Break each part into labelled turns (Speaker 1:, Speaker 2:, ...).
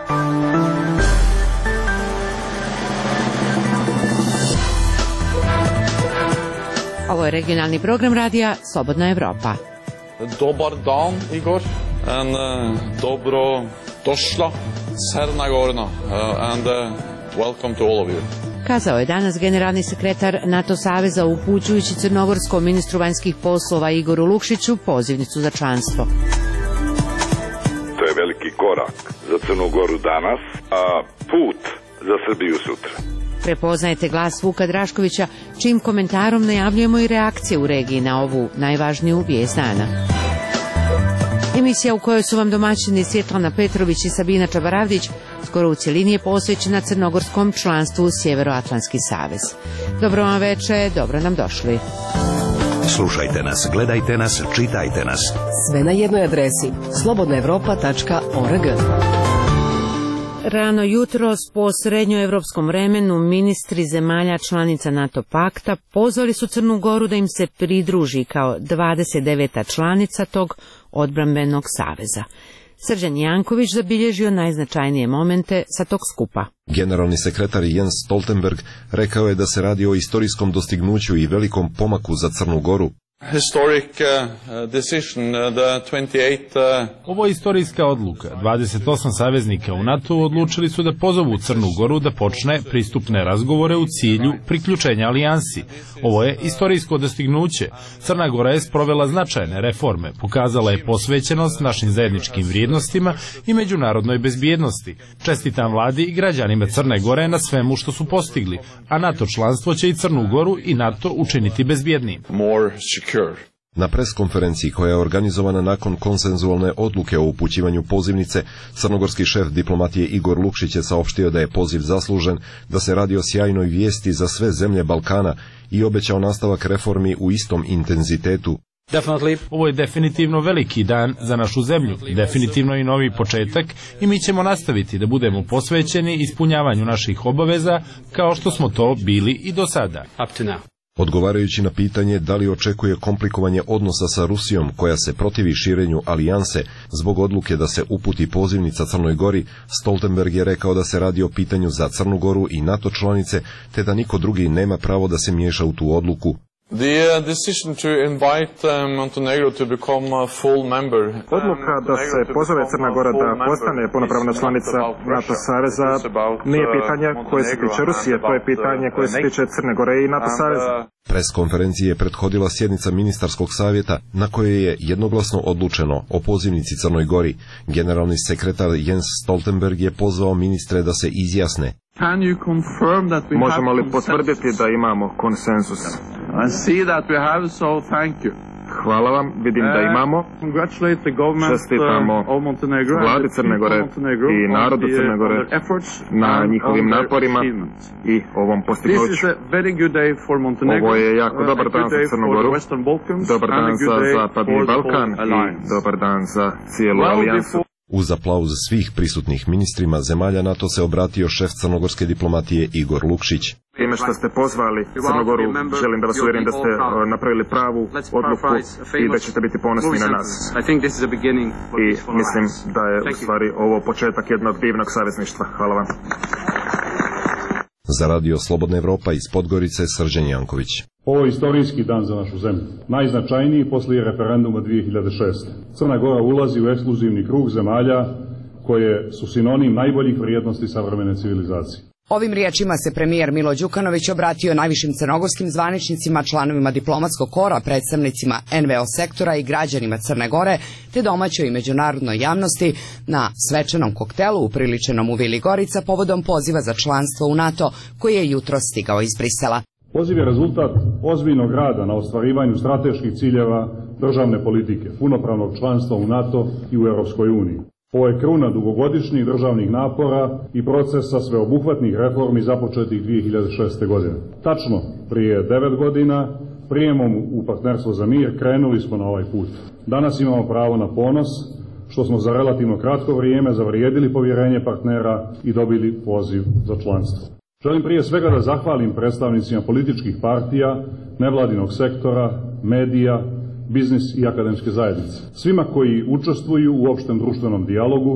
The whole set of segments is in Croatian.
Speaker 1: Ovo je regionalni program radija Slobodna Evropa.
Speaker 2: Dobar dan, Igor, and dobro došla, Crna Gora, and welcome to all of you.
Speaker 1: Kazao je danas generalni sekretar NATO saveza upućujući crnogorskom ministru vanjskih poslova Igoru Lukšiću pozivnicu za članstvo.
Speaker 3: To je veliki korak za Crnu Goru danas, a put za Srbiju sutra.
Speaker 1: Prepoznajete glas Vuka Draškovića, čijim komentarom najavljujemo i reakcije u regiji na ovu najvažniju vijest dana. Emisija u kojoj su vam domaćini Svjetlana Petrović i Sabina Čabaravdić skoro u cjelini je posvećena crnogorskom članstvu u Sjeveroatlantski savez. Dobro vam večer, dobro nam došli.
Speaker 4: Slušajte nas, gledajte nas, čitajte nas.
Speaker 5: Sve na jednoj adresi slobodnaevropa.org.
Speaker 1: Rano jutros po srednjoevropskom vremenu ministri zemalja članica NATO pakta pozvali su Crnu Goru da im se pridruži kao 29. članica tog odbrambenog saveza. Srđan Janković zabilježio najznačajnije momente sa tog skupa.
Speaker 6: Generalni sekretar Jens Stoltenberg rekao je da se radi o istorijskom dostignuću i velikom pomaku za Crnu Goru.
Speaker 7: Ovo je istorijska odluka. 28 saveznika u NATO odlučili su da pozovu Crnu Goru da počne pristupne razgovore u cilju priključenja alijansi. Ovo je istorijsko dostignuće. Crna Gora je sprovela značajne reforme, pokazala je posvećenost našim zajedničkim vrijednostima i međunarodnoj bezbjednosti. Čestitam vladi i građanima Crne Gore na svemu što su postigli, a NATO članstvo će i Crnu Goru i NATO učiniti bezbjednijim.
Speaker 6: Na preskonferenciji koja je organizovana nakon konsenzualne odluke o upućivanju pozivnice, crnogorski šef diplomatije Igor Lukšić je saopštio da je poziv zaslužen, da se radi o sjajnoj vijesti za sve zemlje Balkana i obećao nastavak reformi u istom intenzitetu.
Speaker 7: Ovo je definitivno veliki dan za našu zemlju, definitivno i novi početak i mi ćemo nastaviti da budemo posvećeni ispunjavanju naših obaveza kao što smo to bili i do sada.
Speaker 6: Odgovarajući na pitanje da li očekuje komplikovanje odnosa sa Rusijom koja se protivi širenju alijanse zbog odluke da se uputi pozivnica Crnoj Gori, Stoltenberg je rekao da se radi o pitanju za Crnu Goru i NATO članice, te da niko drugi nema pravo da se miješa u tu odluku.
Speaker 8: Odluka da se pozove Crna Gora da postane punopravna članica NATO saveza nije pitanje koje se tiče Rusije, to je pitanje koje se tiče Crne Gore i NATO saveza.
Speaker 6: Preskonferenciji je prethodila sjednica ministarskog savjeta na kojoj je jednoglasno odlučeno o pozivnici Crnoj Gori. Generalni sekretar Jens Stoltenberg je pozvao ministre da se izjasne.
Speaker 8: Možemo li potvrditi da imamo konsenzus? Hvala vam, vidim da imamo. Čestitamo vladi Crne Gore i narodu Crne Gore na njihovim naporima i ovom postignuću. Ovo je jako dobar dan za Crnu Goru, dobar dan za Zapadni Balkan i dobar dan za cijelu alijansu.
Speaker 6: Uz aplauz svih prisutnih ministrima zemalja NATO se obratio šef crnogorske diplomatije Igor Lukšić.
Speaker 8: Time što ste pozvali Crnu Goru, želim da vas uvjerim da ste napravili pravu odluku i da ćete biti ponosni na nas. I mislim da je u stvari ovo početak jednog divnog savezništva. Hvala vam.
Speaker 6: Za radio Slobodna Evropa iz Podgorice, Srđan Janković.
Speaker 9: Ovo je istorijski dan za našu zemlju. Najznačajniji poslije referenduma 2006. Crna Gora ulazi u ekskluzivni krug zemalja koje su sinonim najboljih vrijednosti savremene civilizacije.
Speaker 5: Ovim riječima se premijer Milo Đukanović obratio najvišim crnogorskim zvaničnicima, članovima diplomatskog kora, predstavnicima NVO sektora i građanima Crne Gore, te domaćoj i međunarodnoj javnosti na svečanom koktelu upriličenom u Vili Gorica povodom poziva za članstvo u NATO koji je jutros stigao iz Brisela.
Speaker 9: Poziv je rezultat ozbiljnog rada na ostvarivanju strateških ciljeva državne politike, punopravnog članstva u NATO i u Europskoj uniji. Ovo je kruna dugogodišnjih državnih napora i procesa sveobuhvatnih reformi započetih 2006. godine. Tačno prije 9 godina, prijemom u partnerstvo za mir, krenuli smo na ovaj put. Danas imamo pravo na ponos, što smo za relativno kratko vrijeme zavrijedili povjerenje partnera i dobili poziv za članstvo. Želim prije svega da zahvalim predstavnicima političkih partija, nevladinog sektora, medija, biznis i akademske zajednice. Svima koji učestvuju u opštem društvenom dijalogu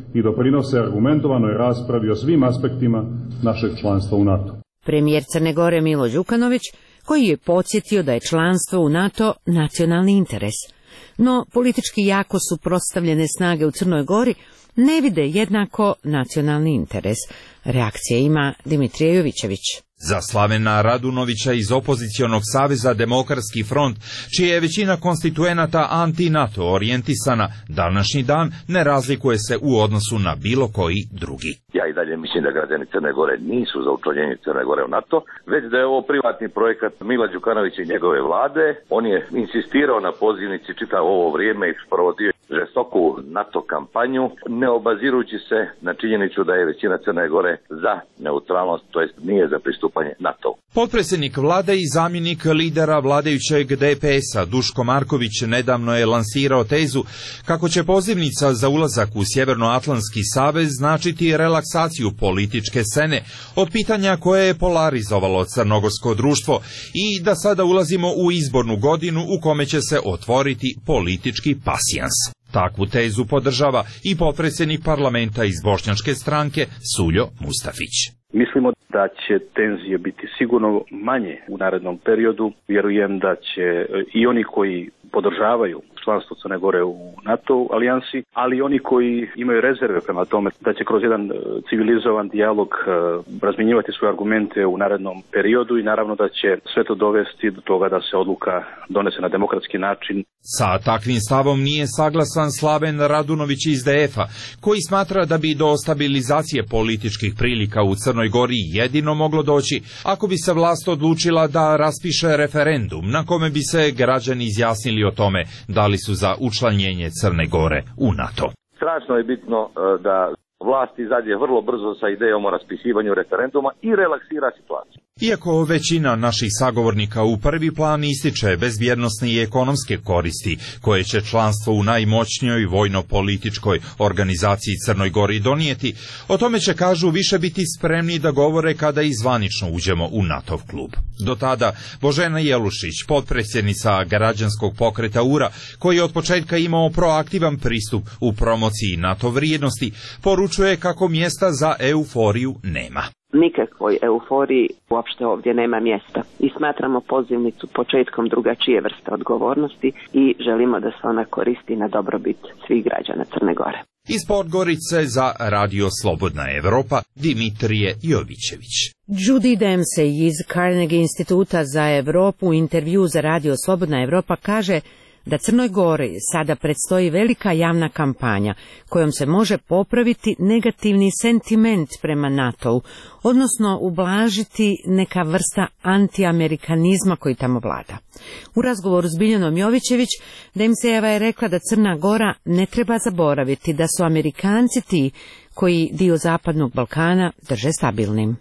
Speaker 9: i doprinose argumentovanoj raspravi o svim aspektima našeg članstva u NATO.
Speaker 1: Premijer Crne Gore Milo Đukanović, koji je podsjetio da je članstvo u NATO nacionalni interes. No, politički jako suprotstavljene snage u Crnoj Gori ne vide jednako nacionalni interes. Reakcije ima Dimitrije Jovićević.
Speaker 10: Za Slavena Radunovića iz opozicionog saveza Demokratski front, čija je većina konstituenata anti-NATO orijentisana, današnji dan ne razlikuje se u odnosu na bilo koji drugi.
Speaker 11: Ja i dalje mislim da građani Crne Gore nisu za učlanjenje Crne Gore u NATO, već da je ovo privatni projekat Mila Đukanovića i njegove vlade. On je insistirao na pozivnici čitavo ovo vrijeme i sprovodio žestoku NATO kampanju, ne obazirujući se na činjenicu da je većina Crne Gore za neutralnost, to jest nije za pristupanje NATO.
Speaker 10: Potpredsjednik vlade i zamjenik lidera vladajućeg DPS-a Duško Marković nedavno je lansirao tezu kako će pozivnica za ulazak u Sjevernoatlantski savez značiti relaksaciju političke scene od pitanja koje je polarizovalo crnogorsko društvo i da sada ulazimo u izbornu godinu u kome će se otvoriti politički pasijans. Takvu tezu podržava i potpredsjednik parlamenta iz bošnjačke stranke Suljo Mustafić.
Speaker 12: Mislimo da će tenzije biti sigurno manje u narednom periodu. Vjerujem da će i oni koji podržavaju članstvo Crne Gore u NATO alijansi, ali i oni koji imaju rezerve prema tome da će kroz jedan civilizovan dijalog razmjenjivati svoje argumente u narednom periodu i naravno da će sve to dovesti do toga da se odluka donese na demokratski način.
Speaker 10: Sa takvim stavom nije saglasan Slaven Radunović iz DF-a, koji smatra da bi do stabilizacije političkih prilika u Crnoj Gori jedino moglo doći ako bi se vlast odlučila da raspiše referendum na kome bi se građani izjasnili o tome da li su za učlanjenje Crne Gore u NATO.
Speaker 11: Strašno je bitno da vlast izađe vrlo brzo sa idejom o raspisivanju referenduma i relaksira situaciju.
Speaker 10: Iako većina naših sagovornika u prvi plan ističe bezbjednosne i ekonomske koristi koje će članstvo u najmoćnijoj vojno-političkoj organizaciji Crnoj Gori donijeti, o tome će, kažu, više biti spremni da govore kada i zvanično uđemo u NATO klub. Do tada Božena Jelušić, potpredsjednica građanskog pokreta URA, koji je od početka imao proaktivan pristup u promociji NATO vrijednosti, poručuje kako mjesta za euforiju nema.
Speaker 13: Nikakvoj euforiji uopšte ovdje nema mjesta i smatramo pozivnicu početkom drugačije vrste odgovornosti i želimo da se ona koristi na dobrobit svih građana Crne Gore.
Speaker 10: Iz Podgorice za Radio Slobodna Evropa, Dimitrije Jovićević.
Speaker 1: Judy Dempsey iz Carnegie instituta za Evropu u intervju za Radio Slobodna Evropa kaže da Crnoj Gori sada predstoji velika javna kampanja kojom se može popraviti negativni sentiment prema NATO-u, odnosno ublažiti neka vrsta antiamerikanizma koji tamo vlada. U razgovoru s Biljanom Jovićević, Dempseyjeva je rekla da Crna Gora ne treba zaboraviti da su Amerikanci ti koji dio Zapadnog Balkana drže stabilnim.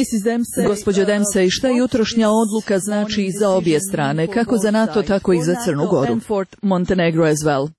Speaker 14: Gospođo Dempsey, šta jutrošnja odluka znači za obje strane, kako za NATO, tako i za Crnu Goru? Montenegro as well.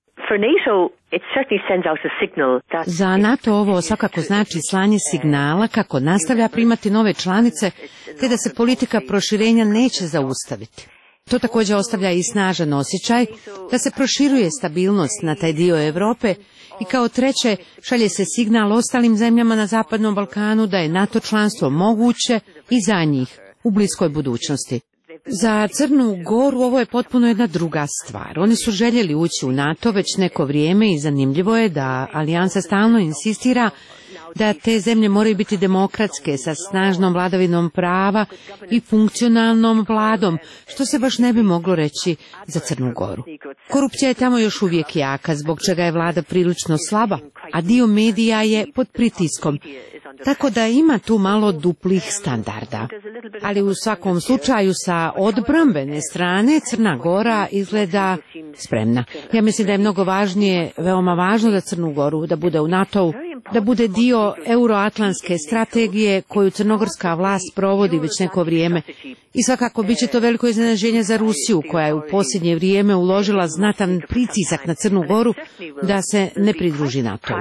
Speaker 1: Za NATO ovo svakako znači slanje signala kako nastavlja primati nove članice, te da se politika proširenja neće zaustaviti. To također ostavlja i snažan osjećaj da se proširuje stabilnost na taj dio Europe i kao treće šalje se signal ostalim zemljama na Zapadnom Balkanu da je NATO članstvo moguće i za njih u bliskoj budućnosti. Za Crnu Goru ovo je potpuno jedna druga stvar. Oni su željeli ući u NATO već neko vrijeme i zanimljivo je da alijansa stalno insistira da te zemlje moraju biti demokratske, sa snažnom vladavinom prava i funkcionalnom vladom, što se baš ne bi moglo reći za Crnu Goru. Korupcija je tamo još uvijek jaka, zbog čega je vlada prilično slaba, a dio medija je pod pritiskom, tako da ima tu malo duplih standarda. Ali u svakom slučaju sa odbrambene strane Crna Gora izgleda spremna. Ja mislim da je mnogo važnije, veoma važno za Crnu Goru da bude u NATO-u, da bude dio euroatlantske strategije koju crnogorska vlast provodi već neko vrijeme. I svakako bit će to veliko iznenađenje za Rusiju, koja je u posljednje vrijeme uložila znatan pritisak na Crnu Goru da se ne pridruži NATO.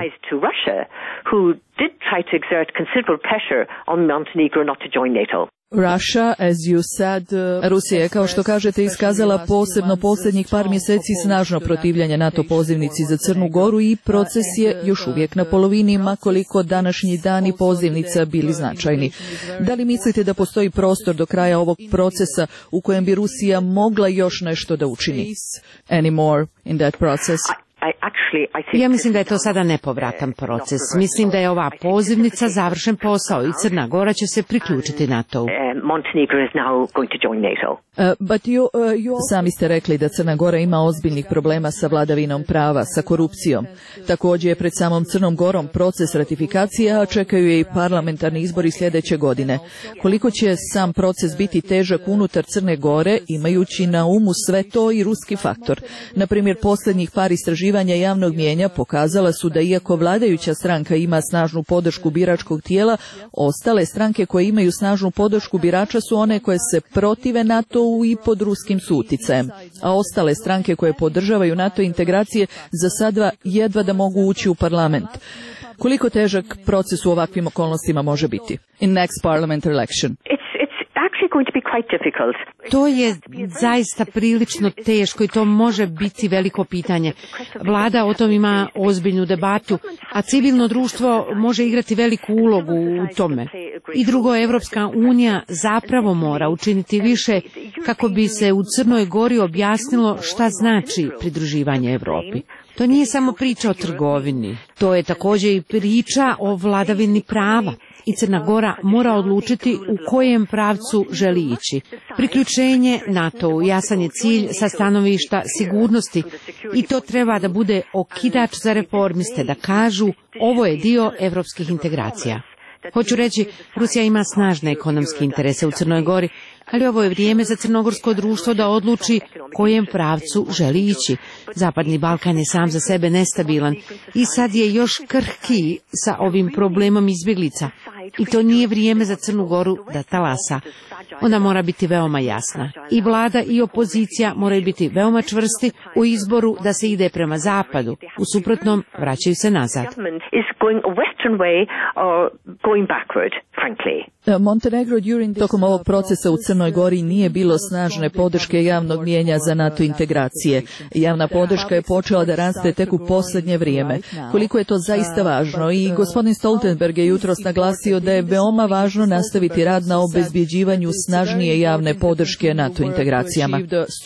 Speaker 14: Russia, as you said, Rusija je, kao što kažete, iskazala posebno posljednjih par mjeseci snažno protivljanje NATO pozivnici za Crnu Goru i proces je još uvijek na polovini, makoliko današnji dani pozivnica bili značajni. Da li mislite da postoji prostor do kraja ovog procesa u kojem bi Rusija mogla još nešto da učini? Any more in that process?
Speaker 1: Ja mislim da je to sada nepovratan proces. Mislim da je ova pozivnica završen posao i Crna Gora će se priključiti NATO-u.
Speaker 14: Sami ste rekli da Crna Gora ima ozbiljnih problema sa vladavinom prava, sa korupcijom. Također je pred samom Crnom Gorom proces ratifikacije, a čekaju je i parlamentarni izbori sljedeće godine. Koliko će sam proces biti težak unutar Crne Gore, imajući na umu sve to i ruski faktor? Na primjer, posljednjih par istraživanja javnog mijenja pokazala su da iako vladajuća stranka ima snažnu podršku biračkog tijela, ostale stranke koje imaju snažnu podršku birača su one koje se protive NATO-u i pod ruskim uticajem, a ostale stranke koje podržavaju NATO integracije za sada jedva da mogu ući u parlament. Koliko težak proces u ovakvim okolnostima može biti? In next parliamentary election.
Speaker 1: To je zaista prilično teško i to može biti veliko pitanje. Vlada o tom ima ozbiljnu debatu, a civilno društvo može igrati veliku ulogu u tome. I drugo, Evropska unija zapravo mora učiniti više kako bi se u Crnoj Gori objasnilo šta znači pridruživanje Evropi. To nije samo priča o trgovini, to je također i priča o vladavini prava. I Crna Gora mora odlučiti u kojem pravcu želi ići. Priključenje NATO-u jasan je cilj sa stanovišta sigurnosti i to treba da bude okidač za reformiste, da kažu ovo je dio evropskih integracija. Hoću reći, Rusija ima snažne ekonomske interese u Crnoj Gori, ali ovo je vrijeme za crnogorsko društvo da odluči kojem pravcu želi ići. Zapadni Balkan je sam za sebe nestabilan i sad je još krhkiji sa ovim problemom izbjeglica. I to nije vrijeme za Crnu Goru da talasa. Ona mora biti veoma jasna. I vlada i opozicija moraju biti veoma čvrsti u izboru da se ide prema zapadu. U suprotnom, vraćaju se nazad.
Speaker 14: Tokom ovog procesa u Crnoj Gori nije bilo snažne podrške javnog mijenja za NATO integracije. Javna podrška je počela da raste tek u posljednje vrijeme. Koliko je to zaista važno i gospodin Stoltenberg je jutros naglasio da je veoma važno nastaviti rad na obezbjeđivanju snažnije javne podrške NATO integracijama.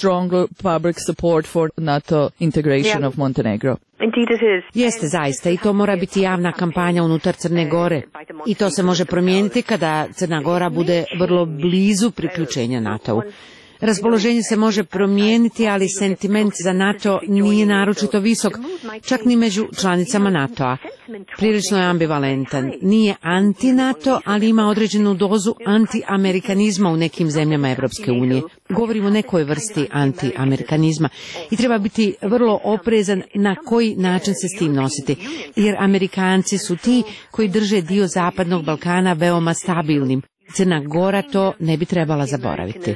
Speaker 1: Jeste zaista i to mora biti javna kampanja unutar Crne Gore i to se može promijeniti kada Crna Gora bude vrlo blizu priključenja NATO-u. Raspoloženje se može promijeniti, ali sentiment za NATO nije naročito visok, čak ni među članicama NATO-a. Prilično je ambivalentan. Nije anti-NATO, ali ima određenu dozu anti-amerikanizma u nekim zemljama Evropske unije. Govorimo o nekoj vrsti anti-amerikanizma i treba biti vrlo oprezan na koji način se s tim nositi, jer Amerikanci su ti koji drže dio Zapadnog Balkana veoma stabilnim. Crna Gora to ne bi trebala zaboraviti.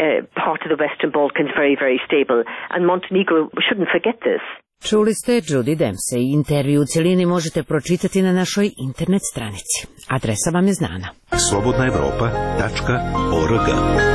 Speaker 1: Čuli ste Judy Dempsey. Intervju u cjelini možete pročitati na našoj internet stranici. Adresa vam je znana.
Speaker 4: slobodnaevropa.org.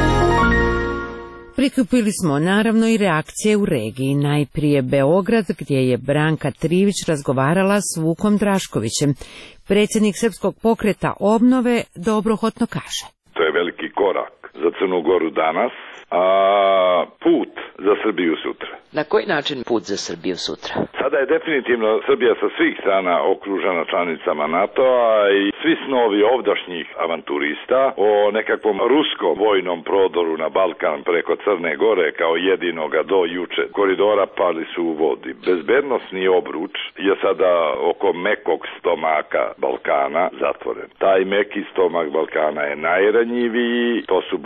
Speaker 1: Prikupili smo naravno i reakcije u regiji. Najprije Beograd, gdje je Branka Trivić razgovarala s Vukom Draškovićem. Predsjednik Srpskog pokreta obnove dobrohotno kaže.
Speaker 3: To je veliki korak za Crnu Goru danas, a put za Srbiju sutra.
Speaker 15: Na koji način put za Srbiju sutra?
Speaker 3: Sada je definitivno Srbija sa svih strana okružena članicama NATO-a i svi snovi ovdašnjih avanturista o nekakvom ruskom vojnom prodoru na Balkan preko Crne Gore kao jedinoga do juče koridora pali su u vodi. Bezbednosni obruč je sada oko mekog stomaka Balkana zatvoren. Taj meki stomak Balkana je najranjiviji, to su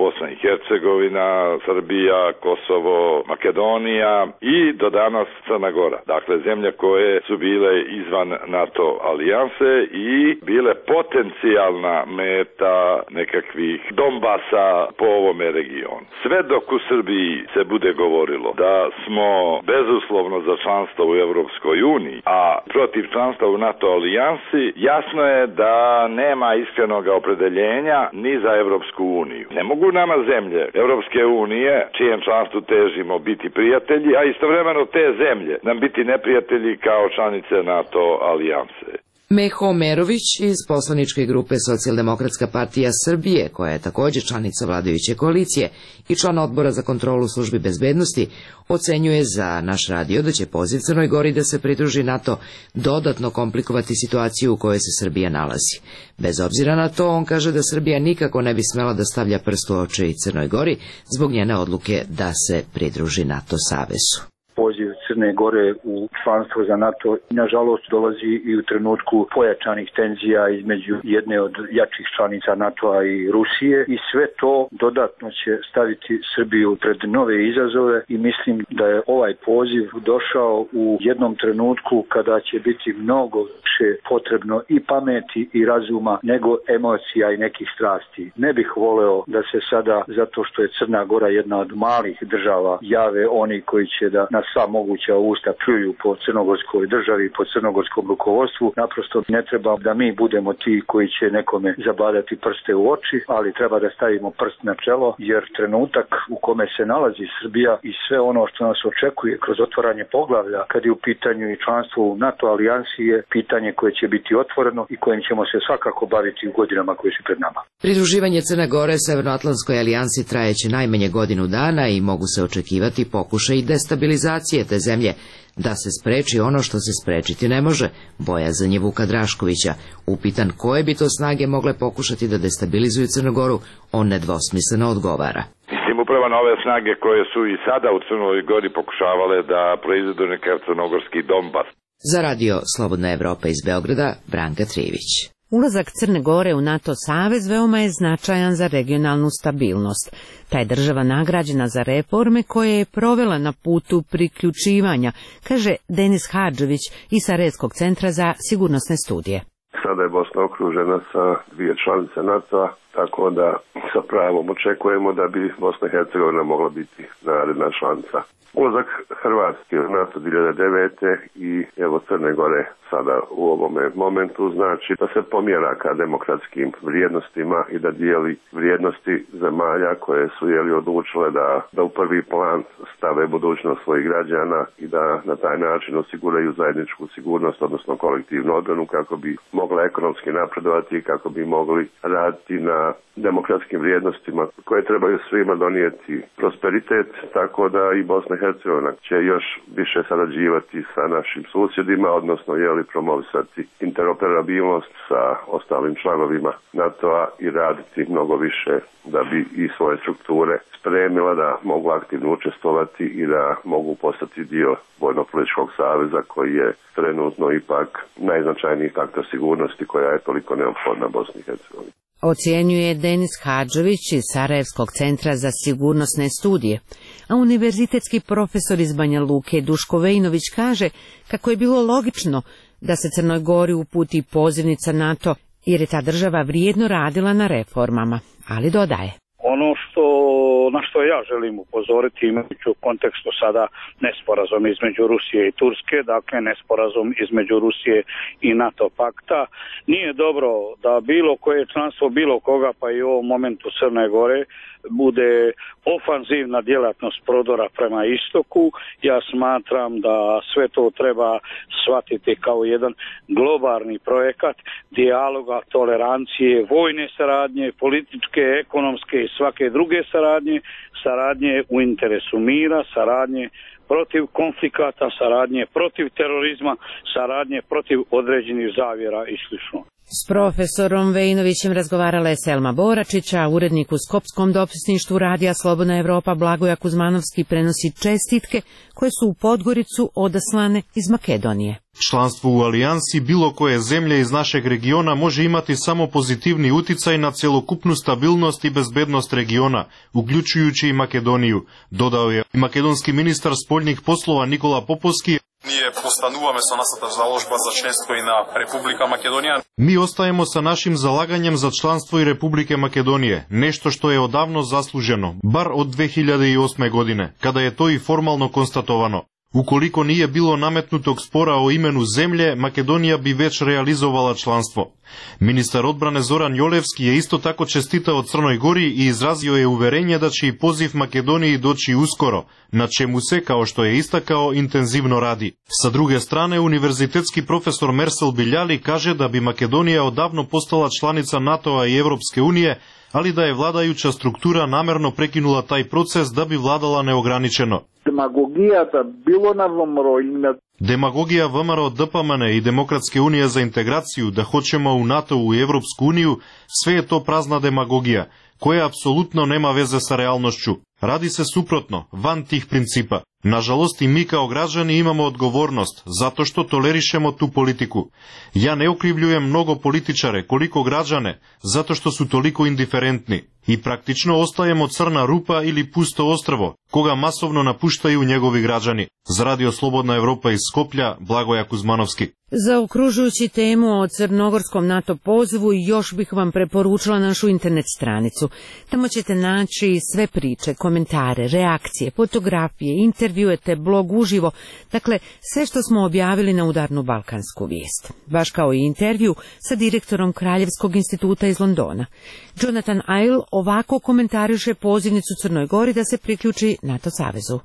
Speaker 3: Bosna i Hercegovina, Srbija, Kosovo, Makedonija i do danas Crna Gora. Dakle, zemlje koje su bile izvan NATO alijanse i bile potencijalna meta nekakvih Donbasa po ovome regionu. Sve dok u Srbiji se bude govorilo da smo bezuslovno za članstvo u Evropskoj uniji, a protiv članstva u NATO alijansi, jasno je da nema iskrenog opredeljenja ni za Evropsku uniju. Ne mogu nama zemlje Evropske unije, čijem članstvu težimo, biti prijatelji, a istovremeno te zemlje nam biti neprijatelji kao članice NATO alijanse.
Speaker 5: Meho Merović iz poslaničke grupe Socijaldemokratska partija Srbije, koja je također članica vladajuće koalicije i član odbora za kontrolu službi bezbednosti, ocenjuje za naš radio da će poziv Crnoj Gori da se pridruži NATO dodatno komplikovati situaciju u kojoj se Srbija nalazi. Bez obzira na to, on kaže da Srbija nikako ne bi smela da stavlja prst u oči i Crnoj Gori zbog njene odluke da se pridruži NATO savezu.
Speaker 16: Poziv Crne Gore u članstvo za NATO nažalost dolazi i u trenutku pojačanih tenzija između jedne od jačih članica NATO-a i Rusije i sve to dodatno će staviti Srbiju pred nove izazove i mislim da je ovaj poziv došao u jednom trenutku kada će biti mnogo više potrebno i pameti i razuma nego emocija i nekih strasti. Ne bih voleo da se sada, zato što je Crna Gora jedna od malih država, jave oni koji će da na sva moguća usta pljuju po crnogorskoj državi, po crnogorskom rukovodstvu. Naprosto ne treba da mi budemo ti koji će nekome zabadati prste u oči, ali treba da stavimo prst na čelo, jer trenutak u kome se nalazi Srbija i sve ono što nas očekuje kroz otvaranje poglavlja, kad je u pitanju i članstvo u NATO alijansi, je pitanje koje će biti otvoreno i kojim ćemo se svakako baviti u godinama koje su pred nama.
Speaker 5: Pridruživanje Crne Gore Severnoatlantskoj alijansi trajeće najmanje godinu dana i mogu se očekivati pokušaj destabilizacije te zemlje, da se spreči ono što se sprečiti ne može, bojazan je Vuka Draškovića. Upitan koje bi to snage mogle pokušati da destabilizuju Crnu Goru, on nedvosmisleno odgovara.
Speaker 3: Mislim, upravo na ove snage koje su i sada u Crnoj Gori pokušavale da proizvedu nekav crnogorski Donbas.
Speaker 5: Za radio Slobodna Evropa iz Beograda, Branka Trivić.
Speaker 1: Ulazak Crne Gore u NATO savez veoma je značajan za regionalnu stabilnost. Ta je država nagrađena za reforme koje je provela na putu priključivanja, kaže Denis Hadžević iz Sarajevskog centra za sigurnosne studije.
Speaker 17: Sada je Bosna okružena sa dvije članice NATO-a, tako da sa pravom očekujemo da bi Bosna i Hercegovina mogla biti naredna članica. Ulazak Hrvatske u NATO 2009. i evo Crne Gore sada u ovome momentu znači da se pomjera ka demokratskim vrijednostima i da dijeli vrijednosti zemalja koje su odlučile da u prvi plan stave budućnost svojih građana i da na taj način osiguraju zajedničku sigurnost, odnosno kolektivnu odbranu kako bi mogla ekonomski napredovati i kako bi mogli raditi na demokratskim vrijednostima koje trebaju svima donijeti prosperitet, tako da i Bosna i Hercegovina će još više sarađivati sa našim susjedima, odnosno promovisati interoperabilnost sa ostalim članovima NATO-a i raditi mnogo više da bi i svoje strukture spremila da mogu aktivno učestvovati i da mogu postati dio vojno-političkog saveza koji je trenutno ipak najznačajniji faktor sigurnosti koja je toliko neophodna Bosni i Hercegovini.
Speaker 1: Ocjenjuje Denis Hadžević iz Sarajevskog centra za sigurnosne studije, a univerzitetski profesor iz Banja Luke Duško Vejnović kaže kako je bilo logično da se Crnoj Gori uputi pozivnica NATO, jer je ta država vrijedno radila na reformama, ali dodaje.
Speaker 18: Ono na što ja želim upozoriti, imajući u kontekstu sada nesporazum između Rusije i Turske, dakle nesporazum između Rusije i NATO pakta, nije dobro da bilo koje članstvo bilo koga, pa i u ovom momentu Crne Gore, bude ofanzivna djelatnost prodora prema istoku. Ja smatram da sve to treba shvatiti kao jedan globalni projekat dijaloga, tolerancije, vojne saradnje, političke, ekonomske i svake druge saradnje u interesu mira, saradnje protiv konflikata, saradnje protiv terorizma, saradnje protiv određenih zavjera i sl.
Speaker 1: S profesorom Vejinovićem razgovarala je Selma Boračić, a urednik u Skopskom dopisništvu Radija Slobodna Evropa Blagoja Kuzmanovski prenosi čestitke koje su u Podgoricu odaslane iz Makedonije.
Speaker 19: Članstvo u alijansi bilo koje zemlje iz našeg regiona može imati samo pozitivni uticaj na celokupnu stabilnost i bezbednost regiona, uključujući i Makedoniju, dodao je makedonski ministar spoljnih poslova Nikola Popovski.
Speaker 20: Ние постануваме со нашата заложба за членство и на Република Македонија.
Speaker 19: Mi ostajemo sa našim zalaganjem za članstvo i Republike Makedonije, nešto što je odavno zasluženo, bar od 2008. godine, kada je to i formalno konstatovano. Ukoliko nije bilo nametnutog spora o imenu zemlje, Makedonija bi već realizovala članstvo. Ministar odbrane Zoran Jolevski je isto tako čestitao Crnoj Gori i izrazio je uverenje da će i poziv Makedoniji doći uskoro, na čemu se, kao što je istakao, intenzivno radi. Sa druge strane, univerzitetski profesor Mersel Biljali kaže da bi Makedonija odavno postala članica NATO-a i Evropske unije, ali da je vladajuća struktura namerno prekinula taj proces da bi vladala neograničeno. Demagogija ВМРО ДПМН i Demokratske unije za integraciju da hoćemo u NATO i Evropsku uniju, sve je to prazna demagogija, koja apsolutno nema veze sa realnošću. Radi se suprotno, van tih principa. Nažalost i mi kao građani imamo odgovornost, zato što tolerišemo tu politiku. Ja ne okrivljujem mnogo političare, koliko građane, zato što su toliko indiferentni. I praktično ostajemo crna rupa ili pusto ostrvo, koga masovno napuštaju njegovi građani. Za Radio Slobodna Evropa iz Skoplja, Blagoja Kuzmanovski.
Speaker 1: Zaokružujući temu o crnogorskom NATO pozivu, još bih vam preporučila našu internet stranicu. Tamo ćete naći sve priče, komentare, reakcije, fotografije, intervjue te blog uživo, dakle sve što smo objavili na Udarnu balkansku vijest. Baš kao i intervju sa direktorom Kraljevskog instituta iz Londona. Jonathan Isle ovako komentariše pozivnicu Crnoj Gori da se priključi NATO savezu.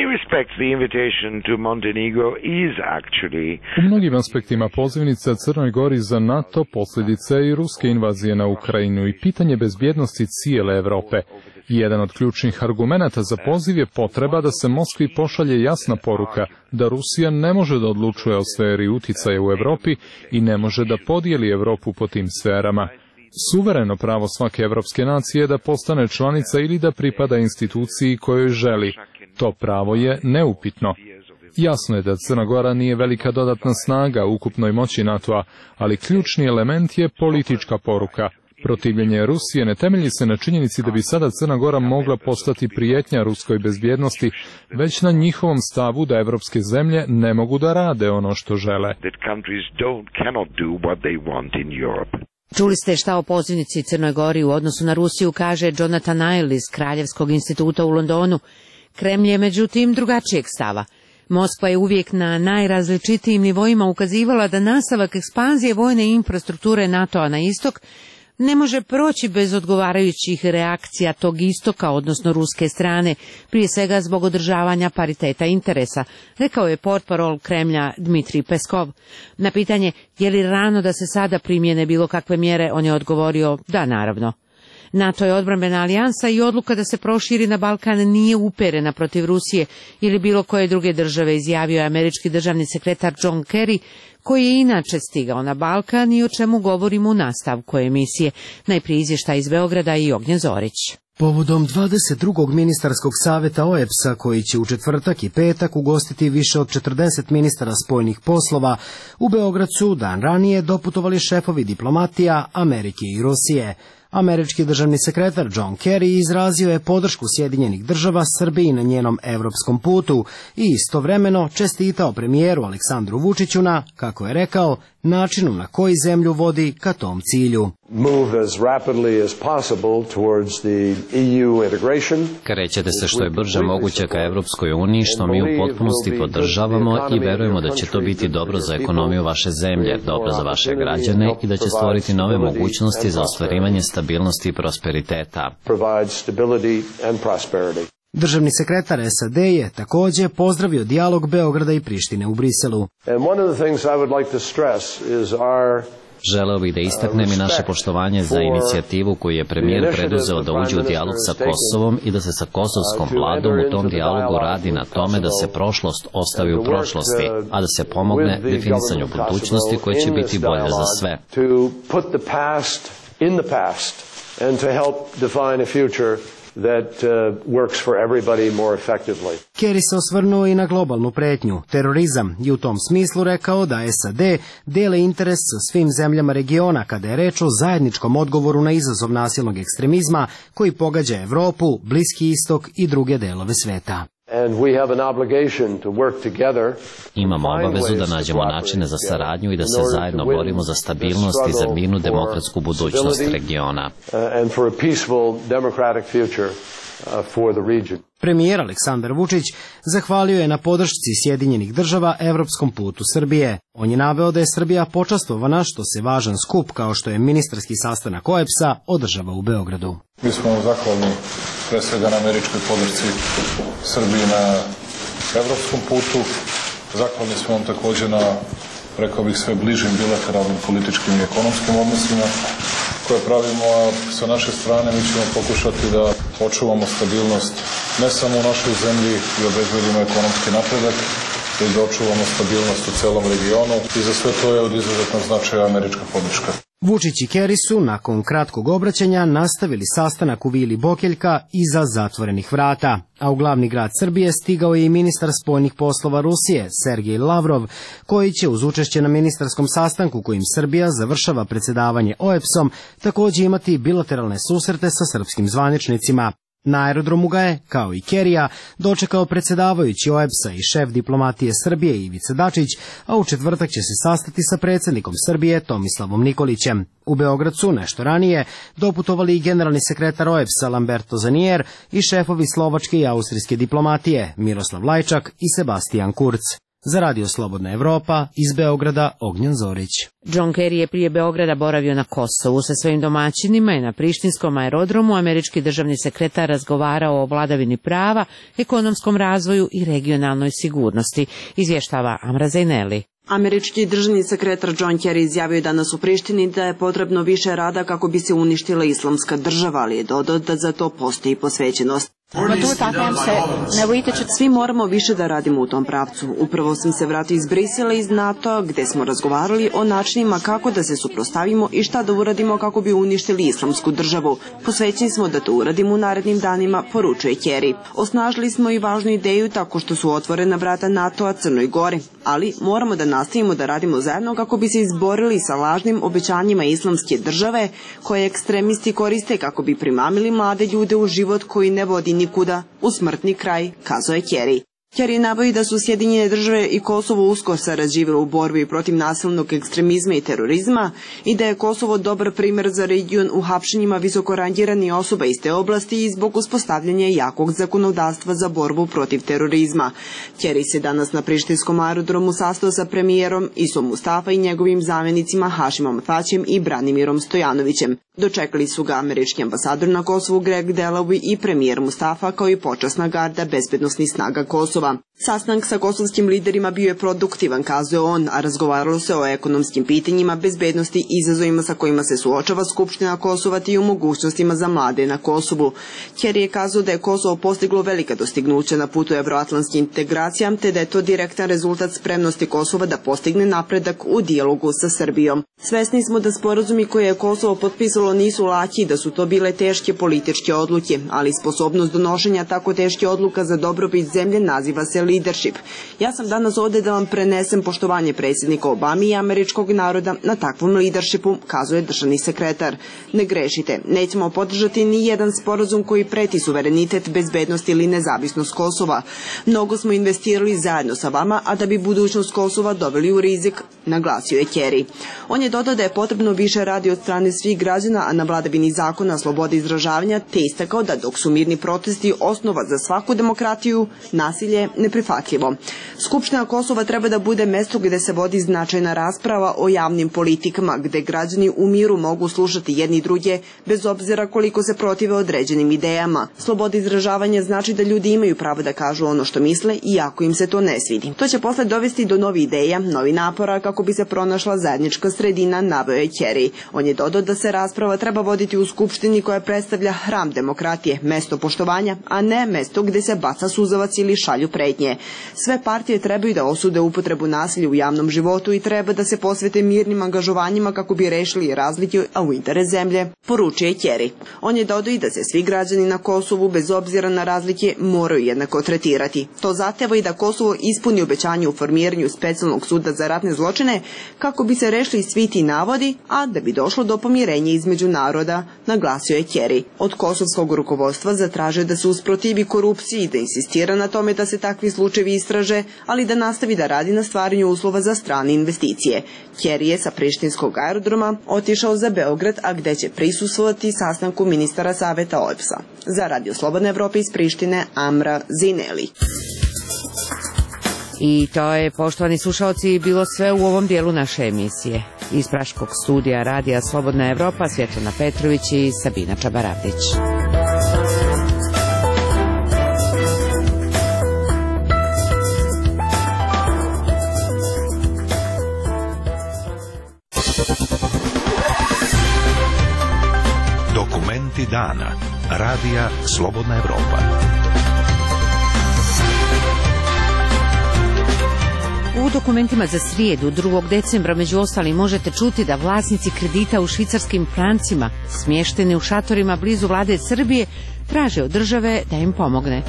Speaker 21: U mnogim aspektima pozivnica Crnoj Gori za NATO posljedica je i ruske invazije na Ukrajinu i pitanje bezbjednosti cijele Evrope. Jedan od ključnih argumenata za poziv je potreba da se Moskvi pošalje jasna poruka da Rusija ne može da odlučuje o sferi uticaja u Evropi i ne može da podijeli Evropu po tim sferama. Suvereno pravo svake evropske nacije je da postane članica ili da pripada instituciji kojoj želi. To pravo je neupitno. Jasno je da Crna Gora nije velika dodatna snaga u ukupnoj moći NATO-a, ali ključni element je politička poruka. Protivljenje Rusije ne temelji se na činjenici da bi sada Crna Gora mogla postati prijetnja ruskoj bezbjednosti, već na njihovom stavu da evropske zemlje ne mogu da rade ono što žele.
Speaker 1: Čuli ste šta o pozivnici Crnoj Gori u odnosu na Rusiju kaže Jonathan Isle iz Kraljevskog instituta u Londonu. Kremlj je međutim drugačijeg stava. Moskva je uvijek na najrazličitijim nivoima ukazivala da nastavak ekspanzije vojne infrastrukture NATO-a na istok ne može proći bez odgovarajućih reakcija tog istoka, odnosno ruske strane, prije svega zbog održavanja pariteta interesa, rekao je portparol Kremlja Dmitrij Peskov. Na pitanje je li rano da se sada primjene bilo kakve mjere, on je odgovorio da, naravno. NATO je odbrambena alijansa i odluka da se proširi na Balkan nije uperena protiv Rusije ili bilo koje druge države, izjavio je američki državni sekretar John Kerry, koji je inače stigao na Balkan i o čemu govorimo u nastavku emisije. Najprije izvještaj iz Beograda i Ognjen Zorić.
Speaker 22: Povodom 22. ministarskog saveta OEBS-a, koji će u četvrtak i petak ugostiti više od 40 ministara spoljnih poslova, u Beograd su dan ranije doputovali šefovi diplomatija Amerike i Rusije. Američki državni sekretar John Kerry izrazio je podršku Sjedinjenih država Srbiji na njenom evropskom putu i istovremeno čestitao premijeru Aleksandru Vučiću na, kako je rekao, načinu na koji zemlju vodi ka tom cilju.
Speaker 23: Krećete se što je brže moguće ka Evropskoj uniji, što mi u potpunosti podržavamo i verujemo da će to biti dobro za ekonomiju vaše zemlje, dobro za vaše građane i da će stvoriti nove mogućnosti za ostvarivanje stabilnosti i prosperiteta.
Speaker 22: Državni sekretar SAD je također pozdravio dijalog Beograda i Prištine u Briselu.
Speaker 23: Želeo bih da istaknem i naše poštovanje za inicijativu koju je premijer preduzeo da uđe u dijalog sa Kosovom i da se sa kosovskom vladom u tom dijalogu radi na tome da se prošlost ostavi u prošlosti, a da se pomogne definisanju budućnosti koja će biti bolja za sve.
Speaker 22: Kerry se osvrnuo i na globalnu pretnju, terorizam, i u tom smislu rekao da SAD dele interes sa svim zemljama regiona kada je reč o zajedničkom odgovoru na izazov nasilnog ekstremizma koji pogađa Evropu, Bliski istok i druge delove sveta.
Speaker 23: Imamo obavezu da nađemo načine za saradnju i da se zajedno borimo za stabilnost i za mirnu demokratsku budućnost regiona.
Speaker 22: Premijer Aleksandar Vučić zahvalio je na podršci Sjedinjenih država evropskom putu Srbije. On je naveo da je Srbija počastvovana što se važan skup kao što je ministarski sastanak OEBS-a održava u Beogradu.
Speaker 2: Mi smo zahvalni pre svega na američkoj podršci Srbiji na evropskom putu. Zahvalni smo vam također na, rekao bih, sve bližim bilateralnim političkim i ekonomskim odnosima koje pravimo, a sa naše strane mi ćemo pokušati da očuvamo stabilnost ne samo u našoj zemlji i obezbedimo ekonomski napredak, već da očuvamo stabilnost u celom regionu i za sve to je od izuzetnog značaja američka podrška.
Speaker 22: Vučić i Kerry su nakon kratkog obraćanja nastavili sastanak u Vili Bokeljka iza zatvorenih vrata, a u glavni grad Srbije stigao je i ministar spoljnih poslova Rusije, Sergej Lavrov, koji će uz učešće na ministarskom sastanku kojim Srbija završava predsjedavanje OEBS-om također imati bilateralne susrete sa srpskim zvaničnicima. Na aerodromu ga je, kao i Kerrya, dočekao predsjedavajući OEBS-a i šef diplomatije Srbije Ivica Dačić, a u četvrtak će se sastati sa predsjednikom Srbije Tomislavom Nikolićem. U Beograd su nešto ranije doputovali i generalni sekretar OEBS-a Lamberto Zanier i šefovi slovačke i austrijske diplomatije Miroslav Lajčak i Sebastian Kurz. Za Radio Slobodna Evropa, iz Beograda, Ognjen Zorić.
Speaker 1: John Kerry je prije Beograda boravio na Kosovu. Sa svojim domaćinima i na prištinskom aerodromu američki državni sekretar razgovarao o vladavini prava, ekonomskom razvoju i regionalnoj sigurnosti, izvještava Amra Zejneli.
Speaker 7: Američki državni sekretar John Kerry izjavio je danas u Prištini da je potrebno više rada kako bi se uništila islamska država, ali je dodao da za to postoji posvećenost. Svi moramo više da radimo u tom pravcu. Upravo sam se vratio iz Brisela iz NATO, gde smo razgovarali o načinima kako da se suprotstavimo i šta da uradimo kako bi uništili islamsku državu. Posvećeni smo da to uradimo u narednim danima, poručuje Kerry. Osnažili smo i važnu ideju tako što su otvorena vrata NATO-a Crnoj Gori, ali moramo da nastavimo da radimo zajedno kako bi se izborili sa lažnim obećanjima islamske države koje ekstremisti koriste kako bi primamili mlade ljude u život koji ne vodi nikuda, u smrtni kraj, kazao je Kerry. Kerry navodi da su Sjedinjene države i Kosovo usko sarađivale u borbi protiv nasilnog ekstremizma i terorizma i da je Kosovo dobar primjer za region u hapšenjima visoko rangiranih osoba iz te oblasti i zbog uspostavljanja jakog zakonodavstva za borbu protiv terorizma. Kerry se danas na prištinskom aerodromu sastao sa premijerom Isom Mustafa i njegovim zamjenicima Hašimom Taćem i Branimirom Stojanovićem. Dočekali su ga američki ambasador na Kosovu Greg Delawy i premijer Mustafa kao i počasna garda bezbednosnih snaga Kosova. Sastanak sa kosovskim liderima bio je produktivan, kazao on, a razgovaralo se o ekonomskim pitanjima, bezbednosti i izazovima sa kojima se suočava Skupština Kosova i o mogućnostima za mlade na Kosovu. Kerry je kazao da je Kosovo postiglo velika dostignuća na putu evroatlantskih integracija, te da je to direktan rezultat spremnosti Kosova da postigne napredak u dijalogu sa Srbijom. Svesni smo da sporazumi koje je Kosovo potpisalo nisu laki i da su to bile teške političke odluke, ali sposobnost donošenja tako teške odluka za dobrobit zemlje naziva se leadership. Ja sam danas ovdje da vam prenesem poštovanje predsjednika Obame i američkog naroda na takvom leadershipu, kazuje državni sekretar. Ne grešite, nećemo podržati ni jedan sporazum koji preti suverenitet, bezbednost ili nezavisnost Kosova. Mnogo smo investirali zajedno sa vama, a da bi budućnost Kosova doveli u rizik, naglasio je Kerry. On je dodao da je potrebno više radi od strane svih građana, zakona, a na vladavini zakona slobode izražavanja, te istakao da dok su mirni protesti osnova za svaku demokratiju, nasilje neprihvatljivo. Skupština Kosova treba da bude mesto gde se vodi značajna rasprava o javnim politikama, gde građani u miru mogu slušati jedni druge, bez obzira koliko se protive određenim idejama. Sloboda izražavanja znači da ljudi imaju pravo da kažu ono što misle, iako im se to ne svidi. To će posle dovesti do novih ideja, novih napora kako bi se pronašla zajednička sredina, naveo je Kerry. On je dodao da se rasprava treba voditi u Skupštini koja predstavlja hram demokratije, mesto poštovanja, a ne mesto gde se baca suzavac ili šalju pretnje. Sve partije trebaju da osude upotrebu nasilja u javnom životu i treba da se posvete mirnim angažovanjima kako bi rešili razlike, a u interes zemlje, poručio je Kerry. On je dodao i da se svi građani na Kosovu, bez obzira na razlike, moraju jednako tretirati. To zahteva i da Kosovo ispuni obećanje u formiranju specijalnog suda za ratne zločine kako bi se rešili svi ti navodi, a da bi došlo do pomirenja između naroda, naglasio je Kerry. Od kosovskog rukovodstva zatražio da se usprotivi korupciji i da insistira na tome da se takvi slučajevi istraže, ali da nastavi da radi na stvaranju uslova za strane investicije. Kerry je sa prištinskog aerodroma otišao za Beograd, a gde će prisustvovati sastanku ministara Saveta OEBS-a. Za Radio Slobodne Evrope iz Prištine, Amra Zineli.
Speaker 1: I to je, poštovani slušalci, bilo sve u ovom dijelu naše emisije. Iz Praškog studija Radija Slobodna Evropa, Svjetlana Petrović i Sabina Čabaravdić.
Speaker 4: Dokumenti dana. Radija Slobodna Evropa.
Speaker 1: U dokumentima za srijedu 2. decembra među ostalim možete čuti da vlasnici kredita u švicarskim francima smješteni u šatorima blizu vlade Srbije traže od države da im pomogne.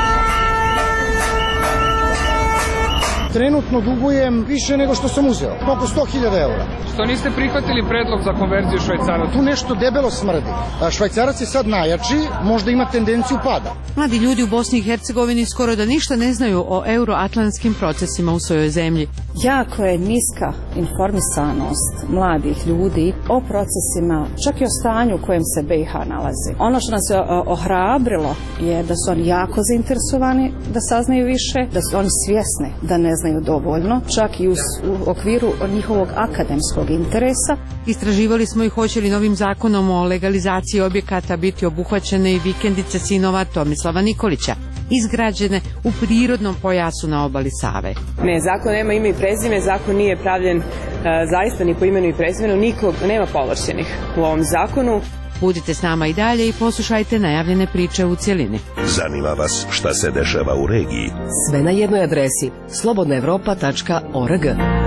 Speaker 6: Trenutno dugujem više nego što sam uzeo, oko 100.000 eura.
Speaker 8: Što niste prihvatili predlog za konverziju švajcaraca?
Speaker 6: Tu nešto debelo smrdi. Švajcarac je sad najjači, možda ima tendenciju pada.
Speaker 1: Mladi ljudi u Bosni i Hercegovini skoro da ništa ne znaju o euroatlantskim procesima u svojoj zemlji.
Speaker 9: Jako je niska informisanost mladih ljudi o procesima, čak i o stanju u kojem se BiH nalazi. Ono što nas je ohrabrilo je da su oni jako zainteresovani da saznaju više, da su oni svjesni da ne znaju dovoljno, čak i u okviru njihovog akademskog interesa.
Speaker 1: Istraživali smo i hoće li novim zakonom o legalizaciji objekata biti obuhvaćene i vikendice sinova Tomislava Nikolića, izgrađene u prirodnom pojasu na obali Save.
Speaker 24: Ne, zakon nema ime i prezime, zakon nije pravljen zaista ni po imenu i prezimenu, nikog nema povlašćenih u ovom zakonu.
Speaker 1: Budite s nama i dalje i poslušajte najavljene priče u cjelini.
Speaker 4: Zanima vas šta se dešava u regiji?
Speaker 25: Sve na jednoj adresi slobodnaevropa.org.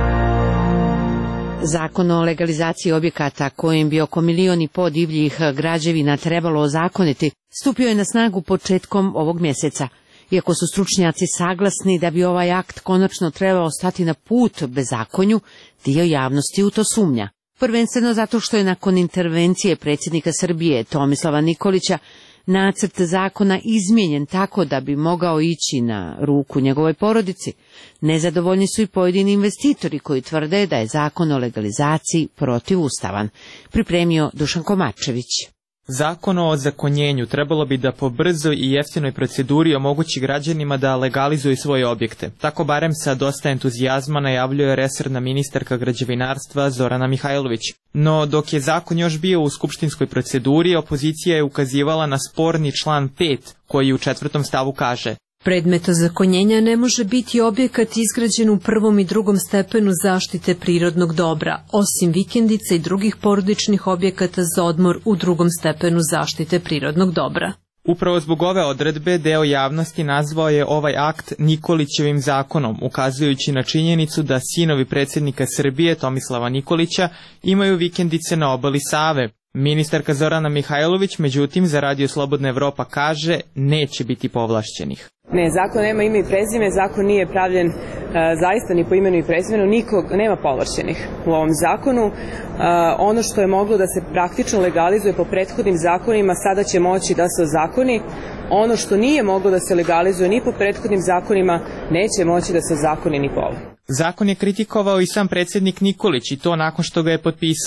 Speaker 1: Zakon o legalizaciji objekata kojim bi oko 1,5 miliona divljih građevina trebalo ozakoniti stupio je na snagu početkom ovog mjeseca. Iako su stručnjaci saglasni da bi ovaj akt konačno trebao stati na put bezakonju, dio javnosti u to sumnja. Prvenstveno zato što je nakon intervencije predsjednika Srbije Tomislava Nikolića nacrt zakona izmijenjen tako da bi mogao ići na ruku njegovoj porodici. Nezadovoljni su i pojedini investitori koji tvrde da je zakon o legalizaciji protivustavan. Pripremio Dušan Komačević.
Speaker 26: Zakon o ozakonjenju trebalo bi da po brzoj i jeftinoj proceduri omogući građanima da legalizuju svoje objekte. Tako barem sa dosta entuzijazma najavljuje resorna ministarka građevinarstva Zorana Mihajlović. No dok je zakon još bio u skupštinskoj proceduri, opozicija je ukazivala na sporni član 5, koji u 4. stavu kaže:
Speaker 27: predmet ozakonjenja ne može biti objekat izgrađen u 1. i 2. stepenu zaštite prirodnog dobra, osim vikendica i drugih porodičnih objekata za odmor u 2. stepenu zaštite prirodnog dobra.
Speaker 26: Upravo zbog ove odredbe deo javnosti nazvao je ovaj akt Nikolićevim zakonom, ukazujući na činjenicu da sinovi predsjednika Srbije Tomislava Nikolića imaju vikendice na obali Save. Ministarka Zorana Mihajlović, međutim, za Radio Slobodna Evropa kaže, neće biti povlašćenih.
Speaker 24: Ne, zakon nema ime i prezime, zakon nije pravljen zaista ni po imenu i prezimenu, nikog nema povlašćenih u ovom zakonu. Ono što je moglo da se praktično legalizuje po prethodnim zakonima, sada će moći da se ozakoni. Ono što nije moglo da se legalizuje ni po prethodnim zakonima, neće moći da se ozakoni ni po ovom.
Speaker 26: Zakon je kritikovao i sam predsjednik Nikolić, i to nakon što ga je potpisao.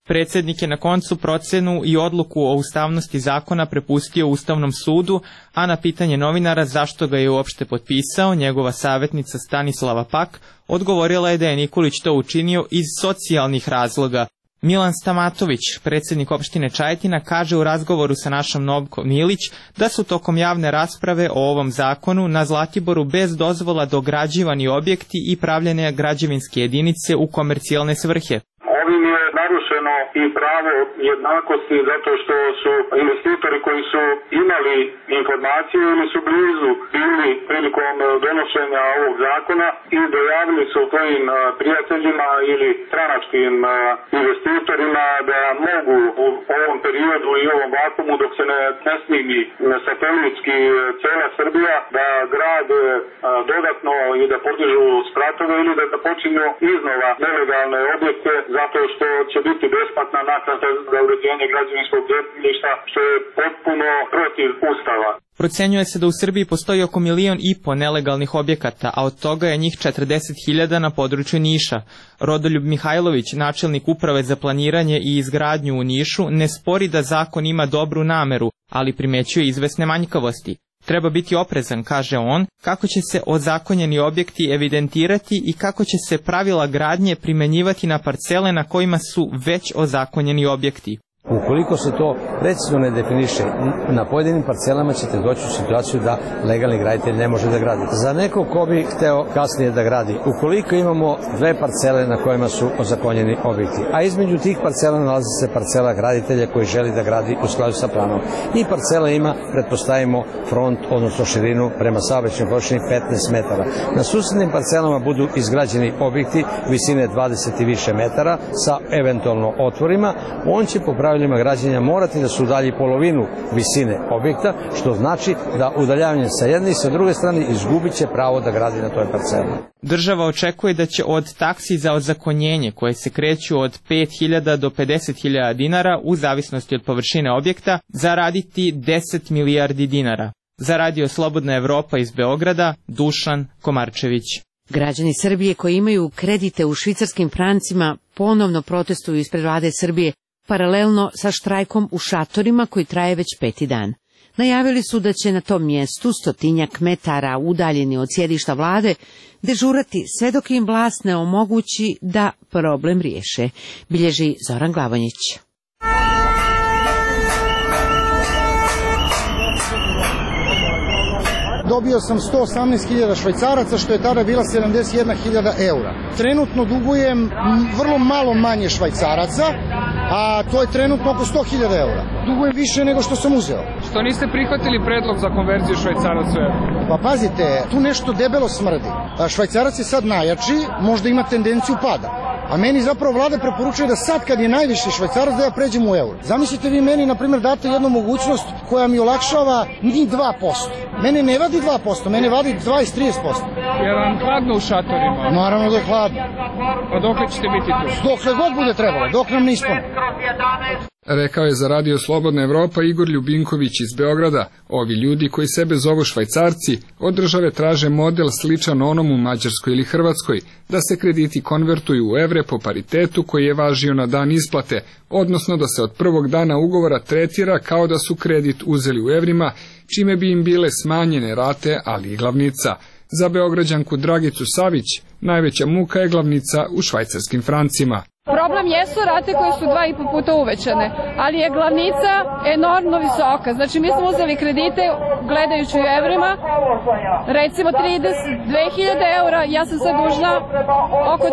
Speaker 26: Predsjednik je na koncu procenu i odluku o ustavnosti zakona prepustio Ustavnom sudu, a na pitanje novinara zašto ga je uopšte potpisao, njegova savjetnica Stanislava Pak odgovorila je da je Nikolić to učinio iz socijalnih razloga. Milan Stamatović, predsjednik opštine Čajetina, kaže u razgovoru sa našom Novkom Milić da su tokom javne rasprave o ovom zakonu na Zlatiboru bez dozvola dograđivani objekti i pravljene građevinske jedinice u komercijalne svrhe.
Speaker 10: Ovim je narušeno i pravo jednakosti zato što su investitori koji su imali informaciju ili su blizu bili prilikom donošenja ovog zakona i dojavili su svojim prijateljima ili stranačkim investitorima da mogu u ovom periodu i ovom vakumu dok se ne snimi satelitski cela Srbija da grade dodatno i da podižu spratove ili da počinju iznova nelegalne objekte zato što će biti besplatna naknada za uređenje građevinskog zemljišta, što je potpuno protiv Ustava.
Speaker 26: Procenjuje se da u Srbiji postoji oko 1,5 miliona nelegalnih objekata, a od toga je njih 40.000 na području Niša. Rodoljub Mihajlović, načelnik uprave za planiranje i izgradnju u Nišu, ne spori da zakon ima dobru nameru, ali primećuje izvesne manjkavosti. Treba biti oprezan, kaže on, kako će se ozakonjeni objekti evidentirati i kako će se pravila gradnje primenjivati na parcele na kojima su već ozakonjeni objekti.
Speaker 11: Ukoliko se to precizno ne definiše, na pojedinim parcelama ćete doći u situaciju da legalni graditelj ne može da gradi. Za nekog ko bi hteo kasnije da gradi, ukoliko imamo dve parcele na kojima su ozakonjeni objekti, a između tih parcela nalazi se parcela graditelja koji želi da gradi u skladu sa planom. I parcela ima, pretpostavimo, front, odnosno širinu prema saobraćajnoj površini 15 metara. Na susednim parcelama budu izgrađeni objekti visine 20 i više metara sa eventualno otvorima, on će po pravilima građenja morati da se udalji polovinu visine objekta, što znači da udaljavanjem sa jedne i sa druge strane izgubit će pravo da gradi na toj parceli.
Speaker 26: Država očekuje da će od taksi za ozakonjenje, koje se kreću od 5.000 do 50.000 dinara u zavisnosti od površine objekta, zaraditi 10 milijardi dinara. Za Radio Slobodna Evropa iz Beograda, Dušan Komarčević.
Speaker 1: Građani Srbije koji imaju kredite u švicarskim francima ponovno protestuju ispred vlade Srbije, paralelno sa štrajkom u šatorima koji traje već 5. dan. Najavili su da će na tom mjestu 100 metara udaljeni od sjedišta vlade dežurati sve dok im vlast ne omogući da problem riješe, bilježi Zoran Glavonjić.
Speaker 6: Dobio sam 118.000 švajcaraca, što je tada bila 71.000 eura. Trenutno dugujem vrlo malo manje švajcaraca, a to je trenutno oko 100.000 eura. Dugujem više nego što sam uzeo.
Speaker 8: Što niste prihvatili predlog za konverziju švajcaraca u euro?
Speaker 6: Pa pazite, tu nešto debelo smrdi. Švajcarac je sad najjači, možda ima tendenciju pada. A meni zapravo vlada preporučuje da sad kad je najviši švajcarac da ja pređem u euro. Zamislite vi meni, na primjer, date jednu mogućnost koja mi olakšava ni 2%. Mene ne vadi 2%, mene vadi 20-30%.
Speaker 8: Je vam hladno u šatorima?
Speaker 6: Naravno da je hladno.
Speaker 8: A dokle ćete biti tu?
Speaker 6: Dokle god bude trebalo, dok nam ne ispune.
Speaker 8: Rekao je za Radio Slobodna Evropa Igor Ljubinković iz Beograda. Ovi ljudi koji sebe zovu švajcarci od države traže model sličan onom u Mađarskoj ili Hrvatskoj, da se krediti konvertuju u evre po paritetu koji je važio na dan isplate, odnosno da se od prvog dana ugovora tretira kao da su kredit uzeli u evrima, čime bi im bile smanjene rate, ali i glavnica. Za Beograđanku Dragicu Savić najveća muka je glavnica u švajcarskim francima.
Speaker 12: Problem jesu rate koje su 2,5 puta uvećane, ali je glavnica enormno visoka. Znači mi smo uzeli kredite gledajući u evrima, recimo 32.000 eura, ja sam sad dužna oko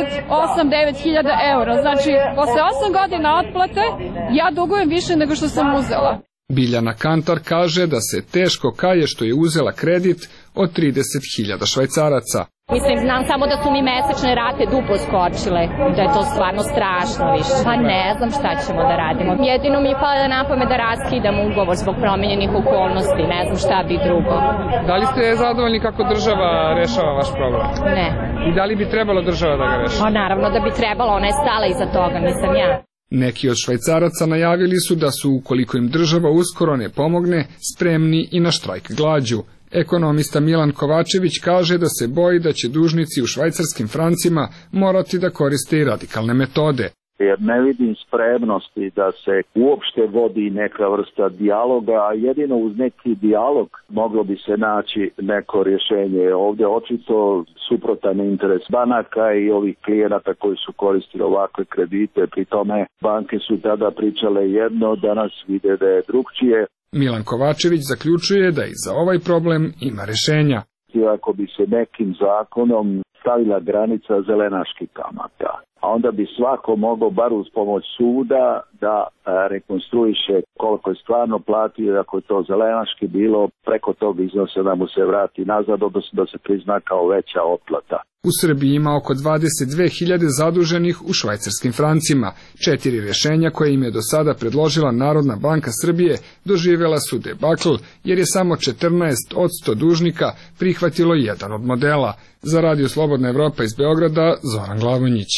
Speaker 12: 38-9.000 eura. Znači posle 8 godina otplate ja dugujem više nego što sam uzela.
Speaker 8: Biljana Kantar kaže da se teško kaje što je uzela kredit od 30.000 švajcaraca.
Speaker 13: Mislim, znam samo da su mi mesečne rate duplo skočile, da je to stvarno strašno više. Pa ne znam šta ćemo da radimo. Jedino mi je palo na pamet da raskidam ugovor zbog promenjenih okolnosti, ne znam šta bi drugo.
Speaker 8: Da li ste zadovoljni kako država rešava vaš problem?
Speaker 13: Ne.
Speaker 8: I da li bi trebalo država da ga reši?
Speaker 13: Pa naravno da bi trebalo, ona je stala iza toga, nisam ja.
Speaker 8: Neki od švajcaraca najavili su da su, ukoliko im država uskoro ne pomogne, spremni i na štrajk glađu. Ekonomista Milan Kovačević kaže da se boji da će dužnici u švajcarskim francima morati da koriste i radikalne metode.
Speaker 3: jer ne vidim spremnosti da se uopšte vodi neka vrsta dijaloga, a jedino uz neki dijalog moglo bi se naći neko rješenje. Ovdje očito suprotan interes banaka i ovih klijenata koji su koristili ovakve kredite, pri tome banke su tada pričale jedno, danas vide da je drugčije.
Speaker 8: Milan Kovačević zaključuje da i za ovaj problem ima rješenja.
Speaker 3: Ako bi se nekim zakonom stavila granica zelenaških kamata, a onda bi svako mogao bar uz pomoć suda da rekonstruiše koliko je stvarno platio, ako je to zelenaški bilo, preko tog iznosa da mu se vrati nazad, odnosno da se prizna kao veća otplata.
Speaker 8: U Srbiji ima oko 22.000 zaduženih u švajcarskim francima. 4 rješenja koje im je do sada predložila Narodna banka Srbije doživjela su debakl, jer je samo 14% dužnika prihvatilo jedan od modela. Za Radio Slobodna Evropa iz Beograda, Zoran Glavonjić.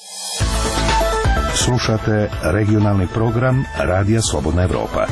Speaker 4: Slušate regionalni program Radija Slobodna Evropa.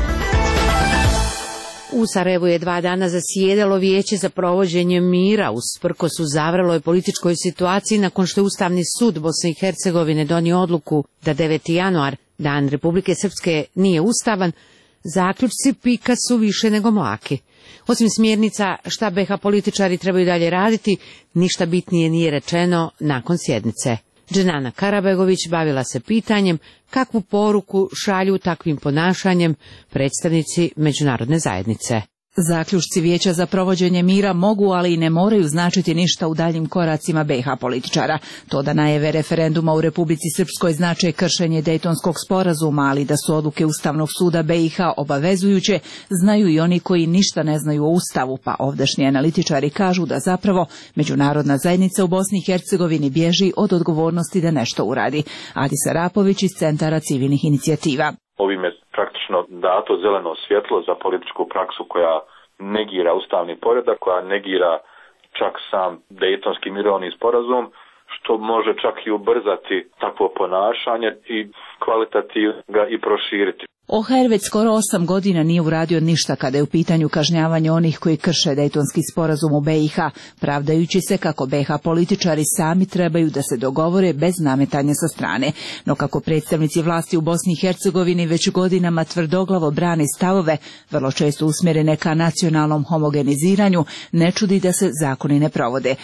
Speaker 1: U Sarajevu je 2 dana zasjedalo Vijeće za provođenje mira usprkos uzavreloj političkoj situaciji nakon što je Ustavni sud Bosne i Hercegovine donio odluku da 9. januar, Dan Republike Srpske, nije ustavan. Zaključci PIK-a su više nego mlaki. Osim smjernica šta BiH političari trebaju dalje raditi, ništa bitnije nije rečeno nakon sjednice. Dženana Karabegović bavila se pitanjem kakvu poruku šalju takvim ponašanjem predstavnici međunarodne zajednice.
Speaker 5: Zaključci Vijeća za provođenje mira mogu, ali i ne moraju značiti ništa u daljim koracima BiH političara. To da najave referenduma u Republici Srpskoj znače kršenje Dejtonskog sporazuma, ali da su odluke Ustavnog suda BiH obavezujuće, znaju i oni koji ništa ne znaju o Ustavu, pa ovdašnji analitičari kažu da zapravo međunarodna zajednica u Bosni i Hercegovini bježi od odgovornosti da nešto uradi. Adis Arapović iz Centara civilnih inicijativa.
Speaker 14: Ovim je praktično dato zeleno svjetlo za političku praksu koja negira ustavni poredak, koja negira čak sam Dejtonski mirovni sporazum, što može čak i ubrzati takvo ponašanje i kvalitativno ga i proširiti.
Speaker 5: OHR već skoro 8 godina nije uradio ništa kada je u pitanju kažnjavanje onih koji krše Dejtonski sporazum u BiH, pravdajući se kako BiH političari sami trebaju da se dogovore bez nametanja sa strane. No kako predstavnici vlasti u Bosni i Hercegovini već godinama tvrdoglavo brane stavove, vrlo često usmjerene ka nacionalnom homogeniziranju, ne čudi da se zakoni ne provode.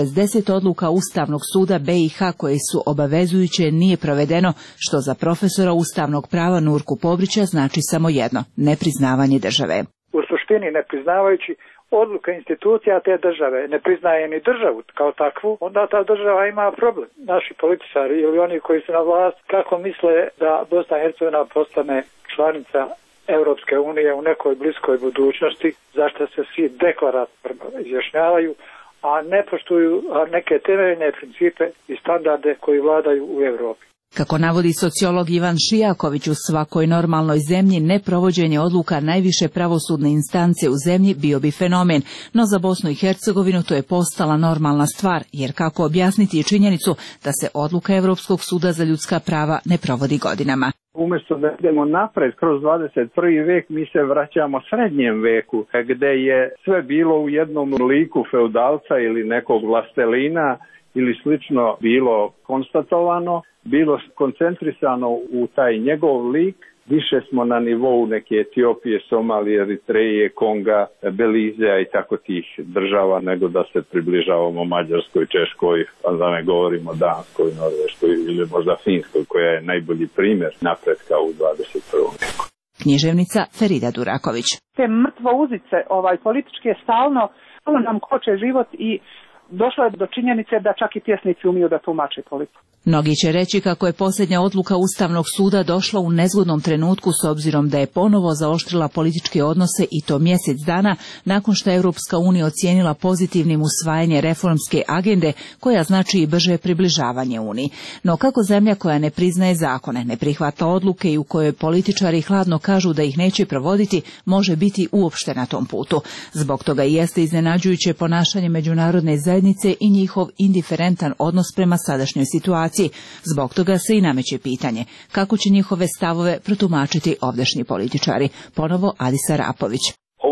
Speaker 5: 60 odluka Ustavnog suda BiH koje su obavezujuće nije provedeno, što za profesora ustavnog prava Nurku Pobrića znači samo jedno, nepriznavanje države.
Speaker 15: U suštini ne priznavajući odluke institucija te države, ne priznaje ni državu kao takvu, onda ta država ima problem. Naši političari ili oni koji su na vlast, kako misle da Bosna i Hercegovina postane članica Europske unije u nekoj bliskoj budućnosti, zašto se svi deklaratorno izjašnjavaju, a ne poštuju neke temeljne principe i standarde koji vladaju u Europi.
Speaker 5: Kako navodi sociolog Ivan Šijaković, u svakoj normalnoj zemlji neprovođenje odluka najviše pravosudne instance u zemlji bio bi fenomen, no za Bosnu i Hercegovinu to je postala normalna stvar, jer kako objasniti činjenicu da se odluka Europskog suda za ljudska prava ne provodi godinama.
Speaker 16: Umjesto da idemo napred kroz 21. vek, mi se vraćamo srednjem veku, gdje je sve bilo u jednom liku feudalca ili nekog vlastelina ili slično bilo konstatovano, bilo koncentrisano u taj njegov lik. Više smo na nivou neke Etiopije, Somalije, Eritreje, Konga, Belizea i tako tih država, nego da se približavamo Mađarskoj, Češkoj, a da ne govorimo Danskoj, Norveškoj ili možda Finskoj, koja je najbolji primjer napretka u 21. veku.
Speaker 5: Književnica Ferida Duraković.
Speaker 17: Te mrtvouzice političke stalno nam koče život i došlo je do činjenice da čak i pjesnici umiju da tumače politiku.
Speaker 5: Mnogi će reći kako je posljednja odluka Ustavnog suda došla u nezgodnom trenutku s obzirom da je ponovo zaoštrila političke odnose i to mjesec dana nakon što je Europska unija ocijenila pozitivnim usvajanje reformske agende koja znači i brže približavanje Uniji. No kako zemlja koja ne priznaje zakone, ne prihvata odluke i u kojoj političari hladno kažu da ih neće provoditi, može biti uopšte na tom putu. Zbog toga i jeste iznenađujuće ponašanje međunarodne zajednice i njihov indiferentan odnos prema sadašnjoj situaciji. Zbog toga se i nameće pitanje kako će njihove stavove protumačiti ovdašnji političari. Ponovo Adis Arapović.
Speaker 14: Ovo što sada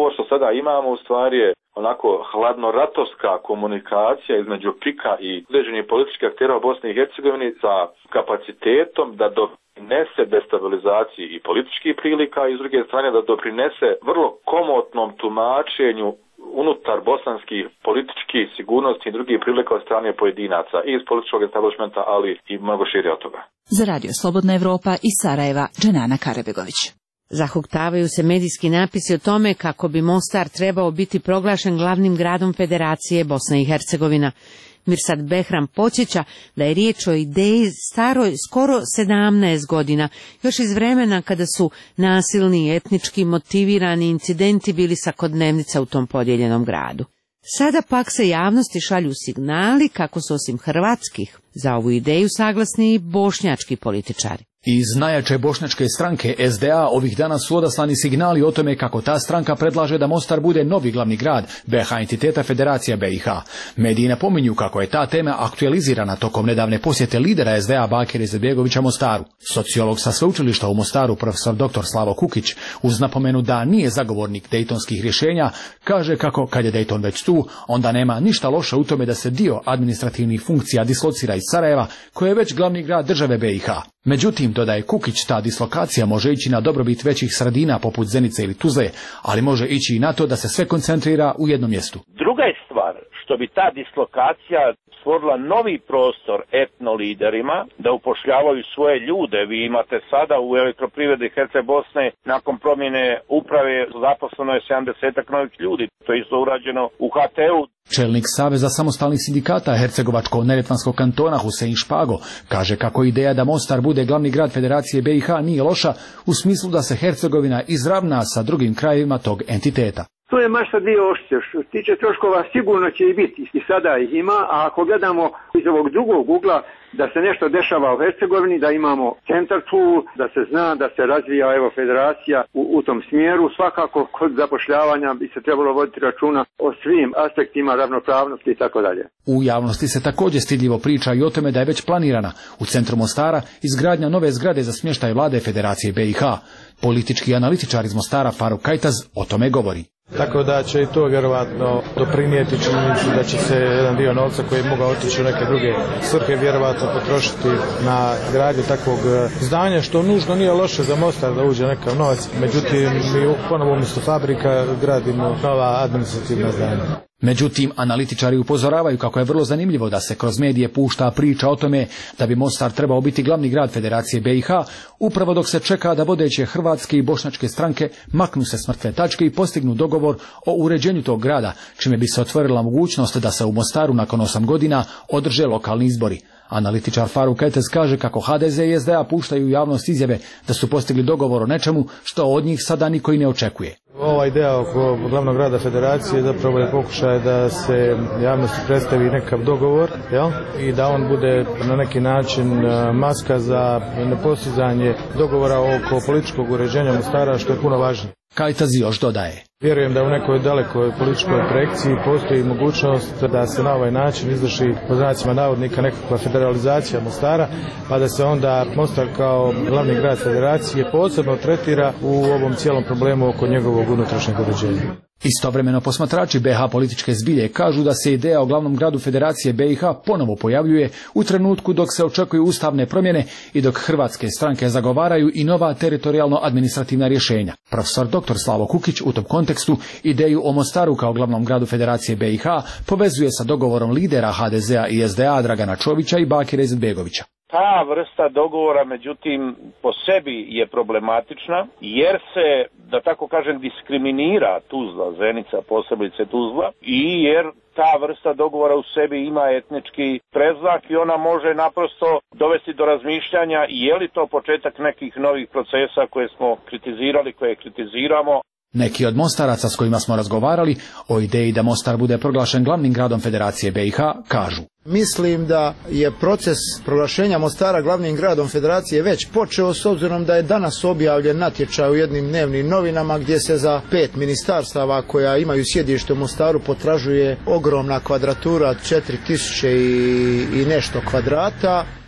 Speaker 14: imamo u stvari je onako hladnoratovska komunikacija između PIK-a i određenih političkih aktera u Bosni i Hercegovini sa kapacitetom da doprinese destabilizaciji i političkih prilika i s druge strane da doprinese vrlo komotnom tumačenju unutar bosanskih političkih sigurnosti i drugih prilika od strane pojedinaca i iz političkog establishmenta, ali i mnogo šire od toga.
Speaker 5: Za Radio Slobodna Evropa iz Sarajeva, Dženana Karabegović.
Speaker 1: Zahuktavaju se medijski napisi o tome kako bi Mostar trebao biti proglašen glavnim gradom Federacije Bosna i Hercegovina. Mirsad Behram podsjeća da je riječ o ideji staroj skoro 17 godina, još iz vremena kada su nasilni i etnički motivirani incidenti bili svakodnevnica u tom podijeljenom gradu. Sada pak se javnosti šalju signali kako su osim hrvatskih za ovu ideju saglasni i bošnjački političari.
Speaker 2: Iz najjače bošnjačke stranke SDA ovih dana su odaslani signali o tome kako ta stranka predlaže da Mostar bude novi glavni grad BiH entiteta Federacija BiH. Mediji napominju kako je ta tema aktualizirana tokom nedavne posjete lidera SDA Bakira Izetbegovića Mostaru. Sociolog sa sveučilišta u Mostaru, profesor dr. Slavo Kukić, uz napomenu da nije zagovornik dejtonskih rješenja, kaže kako kad je Dejton već tu, onda nema ništa loše u tome da se dio administrativnih funkcija dislocira iz Sarajeva, koje je već glavni grad države BiH. Međutim, dodaje Kukić, ta dislokacija može ići na dobrobit većih sredina poput Zenice ili Tuzle, ali može ići i na to da se sve koncentrira u jednom mjestu.
Speaker 18: Druga je stvar što bi ta dislokacija stvorila novi prostor etno liderima da upošljavaju svoje ljude. Vi imate sada u elektroprivredi Herce Bosne nakon promjene uprave zaposleno je 70-ak novih ljudi. To je isto urađeno u HT-u.
Speaker 2: Čelnik Saveza samostalnih sindikata Hercegovačko-Neretvanskog kantona Husein Špago kaže kako ideja da Mostar bude glavni grad Federacije BiH nije loša u smislu da se Hercegovina izravna sa drugim krajevima tog entiteta.
Speaker 19: To je masa dio ošće. Što se tiče troškova sigurno će i biti i sada ih ima, a ako gledamo iz ovog drugog ugla da se nešto dešava u Hercegovini, da imamo centar tu, da se zna da se razvija federacija u tom smjeru, svakako kod zapošljavanja bi se trebalo voditi računa o svim aspektima ravnopravnosti i tako dalje.
Speaker 2: U javnosti se također stidljivo priča i o tome da je već planirana u centru Mostara izgradnja nove zgrade za smještaj vlade Federacije BiH. Politički analitičar iz Mostara Faruk Kajtaz o tome govori.
Speaker 20: Tako da će i to vjerovatno doprinijeti činjenicu da će se jedan dio novca koji je mogao otići u neke druge svrhe vjerovatno potrošiti na gradnju takvog zdanja, što nužno nije loše za Mostar da uđe nekav novac. Međutim, mi ponovo umjesto fabrika gradimo nova administrativna zdanja.
Speaker 2: Međutim, analitičari upozoravaju kako je vrlo zanimljivo da se kroz medije pušta priča o tome da bi Mostar trebao biti glavni grad Federacije BiH, upravo dok se čeka da vodeće hrvatske i bošnjačke stranke maknu se s mrtve tačke i postignu dogovor o uređenju tog grada, čime bi se otvorila mogućnost da se u Mostaru nakon 8 godina održe lokalni izbori. Analitičar Faruk Kajtaz kaže kako HDZ i SDA puštaju u javnost izjave da su postigli dogovor o nečemu što od njih sada niko i ne očekuje.
Speaker 20: Ova ideja oko glavnog grada Federacije zapravo je pokušaj da se javnosti predstavi nekav dogovor, i da on bude na neki način maska za nepostizanje dogovora oko političkog uređenja Mostara, što je puno važnije.
Speaker 2: Kajtaz još dodaje.
Speaker 20: Vjerujem da u nekoj dalekoj političkoj projekciji postoji mogućnost da se na ovaj način izvrši pod znacima navodnika nekakva federalizacija Mostara, pa da se onda Mostar kao glavni grad Federacije posebno tretira u ovom cijelom problemu oko njegovog unutrašnjeg uređenja.
Speaker 2: Istovremeno posmatrači BiH političke zbilje kažu da se ideja o glavnom gradu Federacije BiH ponovo pojavljuje u trenutku dok se očekuju ustavne promjene i dok hrvatske stranke zagovaraju i nova teritorijalno-administrativna rješenja. Profesor dr. Slavo Kukić u tom kontekstu ideju o Mostaru kao glavnom gradu Federacije BiH povezuje sa dogovorom lidera HDZ-a i SDA Dragana Čovića i Bakira Izetbegovića.
Speaker 18: Ta vrsta dogovora, međutim, po sebi je problematična, jer se, da tako kažem, diskriminira Tuzla, Zenica, posebice Tuzla, i jer ta vrsta dogovora u sebi ima etnički predznak i ona može naprosto dovesti do razmišljanja je li to početak nekih novih procesa koje smo kritizirali, koje kritiziramo.
Speaker 2: Neki od mostaraca s kojima smo razgovarali o ideji da Mostar bude proglašen glavnim gradom Federacije BiH kažu.
Speaker 21: Mislim da je proces proglašenja Mostara glavnim gradom Federacije već počeo, s obzirom da je danas objavljen natječaj u jednim dnevnim novinama gdje se za 5 ministarstava koja imaju sjedište u Mostaru potražuje ogromna kvadratura od 4000 i nešto kvadrata.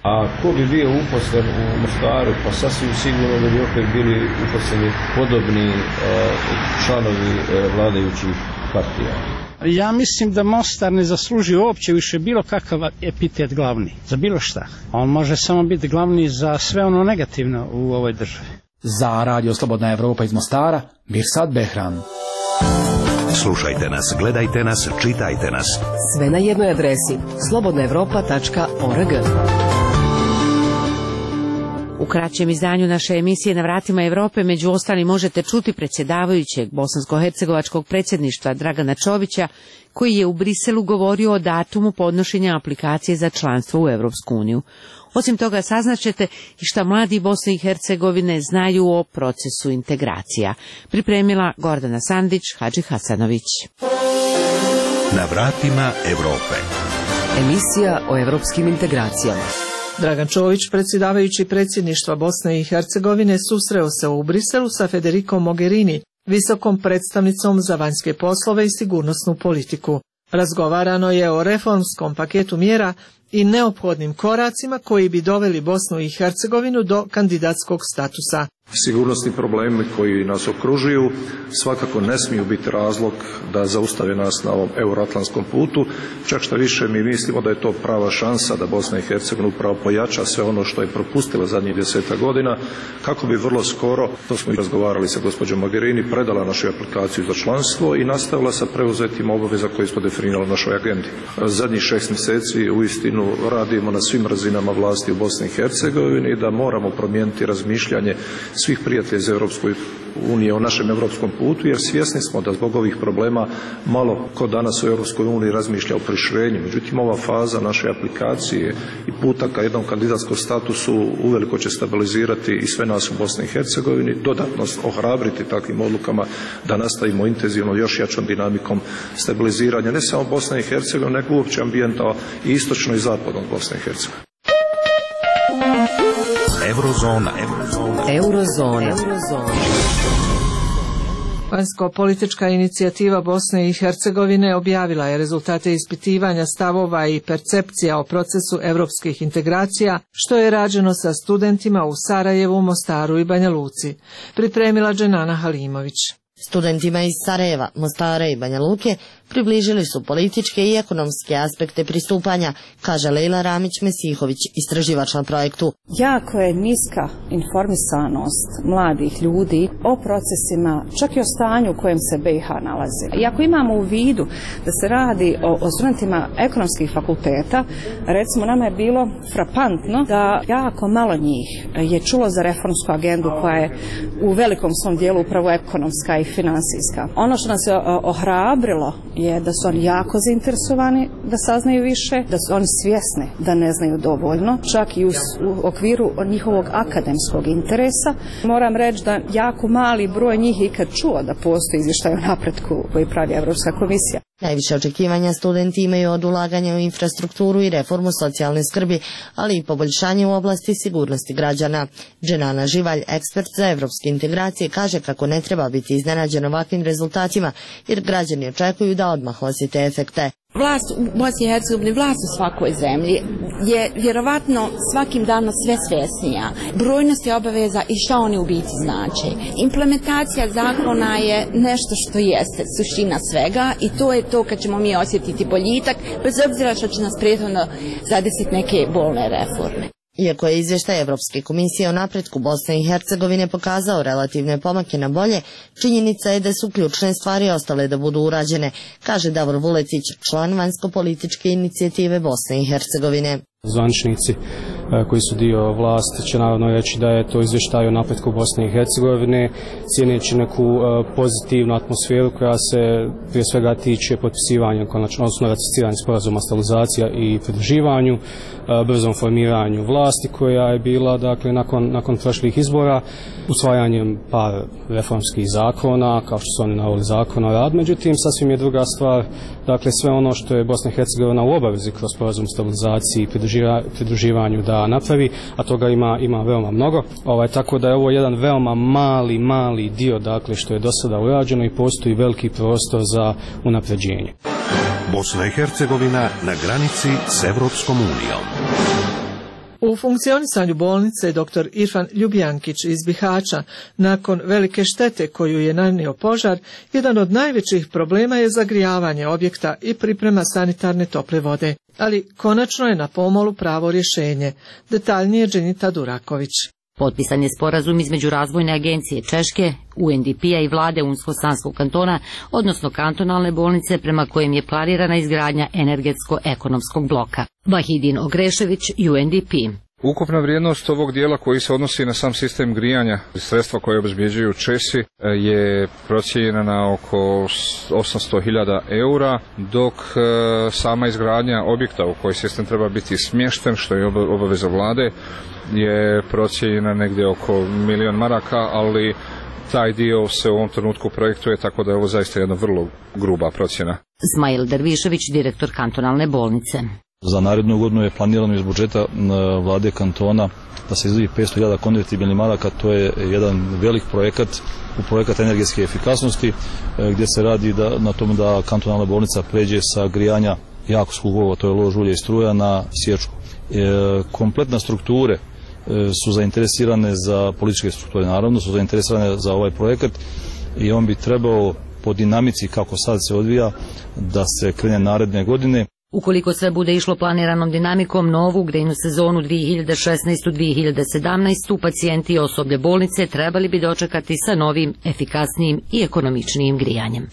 Speaker 7: A ko bi bio uposlen u Mostaru, pa sasvim sigurno da bi opet bili uposleni podobni članovi vladajućih partija.
Speaker 9: Ja mislim da Mostar ne zaslužuje uopće više bilo kakav epitet glavni, za bilo šta. On može samo biti glavni za sve ono negativno u ovoj državi.
Speaker 2: Za Radio Slobodna Evropa iz Mostara, Mirsad Behran.
Speaker 4: Slušajte nas, gledajte nas, čitajte nas.
Speaker 22: Sve na jednoj adresi, slobodnaevropa.org.
Speaker 1: U kraćem izdanju naše emisije Na vratima Evrope među ostalim možete čuti predsjedavajućeg bosansko-hercegovačkog predsjedništva Dragana Čovića, koji je u Briselu govorio o datumu podnošenja aplikacije za članstvo u Evropsku uniju. Osim toga saznaćete i šta mladi Bosne i Hercegovine znaju o procesu integracija. Pripremila Gordana Sandić, Hadži Hasanović.
Speaker 4: Na vratima Evrope.
Speaker 22: Emisija o evropskim integracijama.
Speaker 23: Dragan Čović, predsjedavajući predsjedništva Bosne i Hercegovine, susreo se u Briselu sa Federikom Mogherini, visokom predstavnicom za vanjske poslove i sigurnosnu politiku. Razgovarano je o reformskom paketu mjera i neophodnim koracima koji bi doveli Bosnu i Hercegovinu do kandidatskog statusa.
Speaker 24: Sigurnosni problemi koji nas okružuju svakako ne smiju biti razlog da zaustave nas na ovom euroatlantskom putu, čak što više mi mislimo da je to prava šansa da Bosna i Hercegovina upravo pojača sve ono što je propustila zadnjih 10 godina, kako bi vrlo skoro, to smo i razgovarali sa gospođom Mogherini, predala našu aplikaciju za članstvo i nastavila sa preuzetim obaveza koje smo definirali u našoj agendi. Zadnjih 6 mjeseci uistinu radimo na svim razinama vlasti u Bosni i Hercegovini da moramo promijeniti razmišljanje svih prijatelja iz Europskoj unije o našem europskom putu, jer svjesni smo da zbog ovih problema malo ko danas u Europskoj uniji razmišlja o proširenju. Međutim, ova faza naše aplikacije i puta ka jednom kandidatskom statusu uveliko će stabilizirati i sve nas u Bosni i Hercegovini, dodatno ohrabriti takvim odlukama da nastavimo intenzivno još jačom dinamikom stabiliziranja ne samo Bosne i Hercegovine, nego uopće ambijenta i istočno i zapadno od Bosne i Hercegovine.
Speaker 4: Eurozona.
Speaker 23: Vanjsko-politička inicijativa Bosne i Hercegovine objavila je rezultate ispitivanja stavova i percepcija o procesu europskih integracija, što je rađeno sa studentima u Sarajevu, Mostaru i Banja Luci. Pripremila Dženana Halimović.
Speaker 25: Studentima iz Sarajeva, Mostara i Banja Luke približili su političke i ekonomske aspekte pristupanja, kaže Lejla Ramić-Mesihović, istraživač na projektu.
Speaker 27: Jako je niska informisanost mladih ljudi o procesima, čak i o stanju u kojem se BiH nalazi. I ako imamo u vidu da se radi o studentima ekonomskih fakulteta, recimo nama je bilo frapantno da jako malo njih je čulo za reformsku agendu koja je u velikom svom dijelu upravo ekonomska i finansijska. Ono što nas je ohrabrilo je da su oni jako zainteresovani da saznaju više, da su oni svjesni da ne znaju dovoljno, čak i u okviru njihovog akademskog interesa. Moram reći da jako mali broj njih je ikad čuo da postoji izvještaj o napretku koji pravi Europska komisija.
Speaker 25: Najviše očekivanja studenti imaju od ulaganja u infrastrukturu i reformu socijalne skrbi, ali i poboljšanje u oblasti sigurnosti građana. Dženana Živalj, ekspert za evropske integracije, kaže kako ne treba biti iznenađen ovakvim rezultatima, jer građani očekuju da odmah osjete efekte.
Speaker 28: Vlast u Bosni i Hercegovini, vlast u svakoj zemlji je vjerovatno svakim danom sve svjesnija brojnosti obaveza i šta oni u biti znače. Implementacija zakona je nešto što jeste suština svega i to je to kad ćemo mi osjetiti boljitak, bez obzira što će nas prethodno zadesiti neke bolne reforme.
Speaker 25: Iako je izvještaj Evropske komisije o napretku Bosne i Hercegovine pokazao relativne pomake na bolje, činjenica je da su ključne stvari ostale da budu urađene, kaže Davor Vuletić, član vanjsko-političke inicijative Bosne i Hercegovine.
Speaker 29: Zvaničnici koji su dio vlasti će naravno reći da je to izvještaj o napretku Bosne i Hercegovine, cijeneći neku pozitivnu atmosferu koja se prije svega tiče potpisivanja, odnosno ratificiranja sporazuma o stabilizaciji i pridruživanju, brzom formiranju vlasti koja je bila nakon prošlih izbora, usvajanjem par reformskih zakona, kao što su oni naveli zakon o radu. Međutim, sasvim je druga stvar, sve ono što je Bosna i Hercegovina u obavezi kroz sporazum o stabilizaciji i pridruživanju da napravi, a toga ima veoma mnogo. Tako da je ovo jedan veoma mali dio što je do sada urađeno i postoji veliki prostor za unapređenje.
Speaker 4: Bosna i Hercegovina na granici s Evropskom unijom.
Speaker 23: U funkcionisanju bolnice dr. Irfan Ljubijankić iz Bihaća, nakon velike štete koju je nanio požar, jedan od najvećih problema je zagrijavanje objekta i priprema sanitarne tople vode. Ali konačno je na pomolu pravo rješenje. Detaljnije Dženita Duraković.
Speaker 3: Potpisan je sporazum između Razvojne agencije Češke, UNDP-a i vlade Unsko-Sanskog kantona, odnosno kantonalne bolnice, prema kojem je planirana izgradnja energetsko-ekonomskog bloka. Vahidin Ogrešević, UNDP.
Speaker 6: Ukupna vrijednost ovog dijela koji se odnosi na sam sistem grijanja, sredstva koje obezbjeđuju Česi, je procijenjena na oko 800.000 eura, dok sama izgradnja objekta u koji sistem treba biti smješten, što je obaveza vlade, je procijenjena negdje oko 1.000.000 maraka, ali taj dio se u ovom trenutku projektuje, tako da je ovo zaista jedna vrlo gruba procjena.
Speaker 3: Smail Dervišević, direktor kantonalne bolnice.
Speaker 8: Za narednu godinu je planirano iz budžeta vlade kantona da se izdvoji 500.000 konvertibilnih maraka. To je jedan velik projekat energetske efikasnosti, gdje se radi na tom da kantonalna bolnica pređe sa grijanja jako skupova, to je lož ulje i struja, na sječku. Kompletne strukture su zainteresirane za političke strukture, naravno su zainteresirane za ovaj projekat i on bi trebao po dinamici kako sad se odvija da se krene naredne godine.
Speaker 3: Ukoliko sve bude išlo planiranom dinamikom, novu grejnu sezonu 2016-2017 pacijenti i osoblje bolnice trebali bi dočekati sa novim, efikasnijim i ekonomičnijim grijanjem.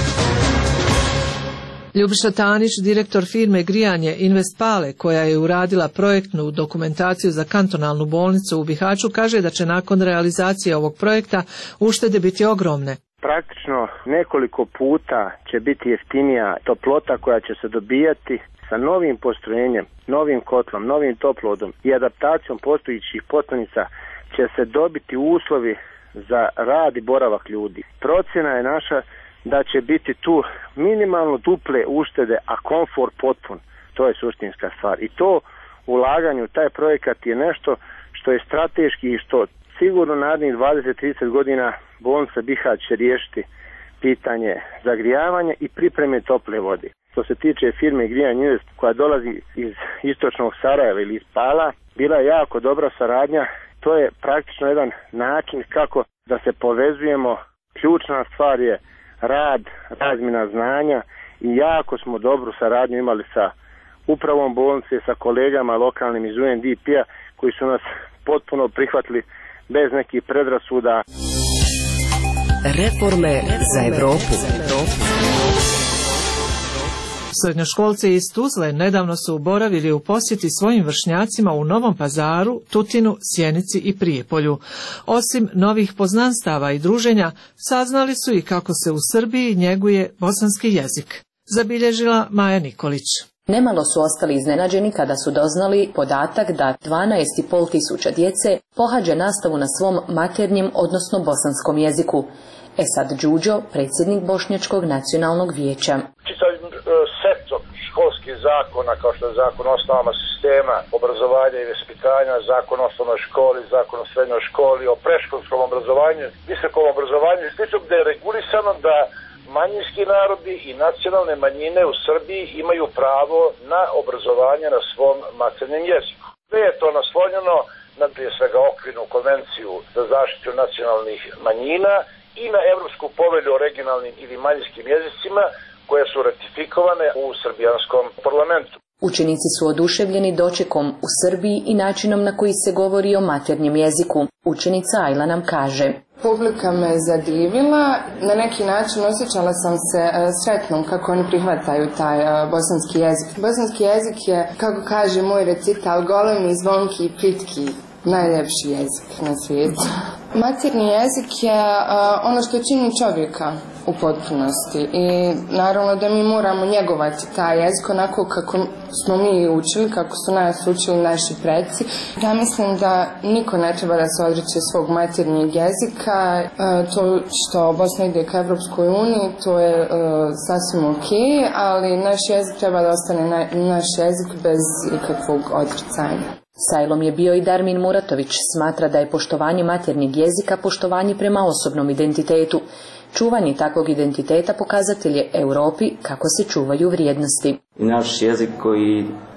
Speaker 23: Ljubiša Tanić, direktor firme Grijanje Investpale, koja je uradila projektnu dokumentaciju za kantonalnu bolnicu u Bihaću, kaže da će nakon realizacije ovog projekta uštede biti ogromne.
Speaker 10: Praktično nekoliko puta će biti jeftinija toplota koja će se dobijati sa novim postrojenjem, novim kotlom, novim toplodom i adaptacijom postojećih potpornica će se dobiti uslovi za rad i boravak ljudi. Procjena je naša da će biti tu minimalno duple uštede, a komfort potpun. To je suštinska stvar. I to ulaganje u taj projekat je nešto što je strateški i što sigurno narednih 20-30 godina bolnica Bihać će riješiti pitanje zagrijavanja i pripreme tople vode. Što se tiče firme Grijanje Invest koja dolazi iz istočnog Sarajeva ili iz Pala, bila je jako dobra saradnja. To je praktično jedan način kako da se povezujemo. Ključna stvar je rad, razmjena znanja i jako smo dobru saradnju imali sa upravom bolnice, sa kolegama lokalnim iz UNDP-a koji su nas potpuno prihvatili bez nekih predrasuda.
Speaker 22: Reforme za Evropu.
Speaker 23: Srednjoškolci iz Tuzle nedavno su boravili u posjeti svojim vršnjacima u Novom Pazaru, Tutinu, Sjenici i Prijepolju. Osim novih poznanstava i druženja, saznali su i kako se u Srbiji njeguje bosanski jezik. Zabilježila Maja Nikolić.
Speaker 11: Nemalo su ostali iznenađeni kada su doznali podatak da 12.500 tisuća djece pohađa nastavu na svom maternjem, odnosno bosanskom jeziku. Esad Đuđo, predsjednik Bošnjačkog nacionalnog vijeća.
Speaker 18: Čitav set školskih zakona, kao što je zakon o osnovama sistema obrazovanja i vaspitanja, zakon o osnovnoj školi, zakon o srednjoj školi, o predškolskom obrazovanju, visokom obrazovanju i slično, gdje je regulisano da manjinski narodi i nacionalne manjine u Srbiji imaju pravo na obrazovanje na svom maternjem jeziku. Sve je to naslonjeno na prije svega okvirnu konvenciju za zaštitu nacionalnih manjina i na Evropsku povelju o regionalnim ili manjinskim jezicima koje su ratifikovane u srbijanskom parlamentu.
Speaker 11: Učenici su oduševljeni dočekom u Srbiji i načinom na koji se govori o maternjem jeziku. Učenica Ajla nam kaže:
Speaker 12: Publika me zadivila, na neki način osjećala sam se sretnom kako oni prihvataju taj bosanski jezik. Bosanski jezik je, kako kaže moj recital, golemi, zvonki i pitki, najljepši jezik na svijetu. Materni jezik je ono što čini čovjeka u potpunosti i naravno da mi moramo njegovati taj jezik onako kako smo mi učili, kako su nas učili naši preci. Ja mislim da niko ne treba da se odriče svog maternjeg jezika. To što Bosna ide ka Evropskoj uniji, to je sasvim ok, ali naš jezik treba da ostane naš jezik bez ikakvog odricanja.
Speaker 11: Sajlom je bio i Darmin Muratović, smatra da je poštovanje maternjeg jezika poštovanje prema osobnom identitetu. Čuvanje takvog identiteta pokazatelj je Europi kako se čuvaju vrijednosti.
Speaker 13: I naš jezik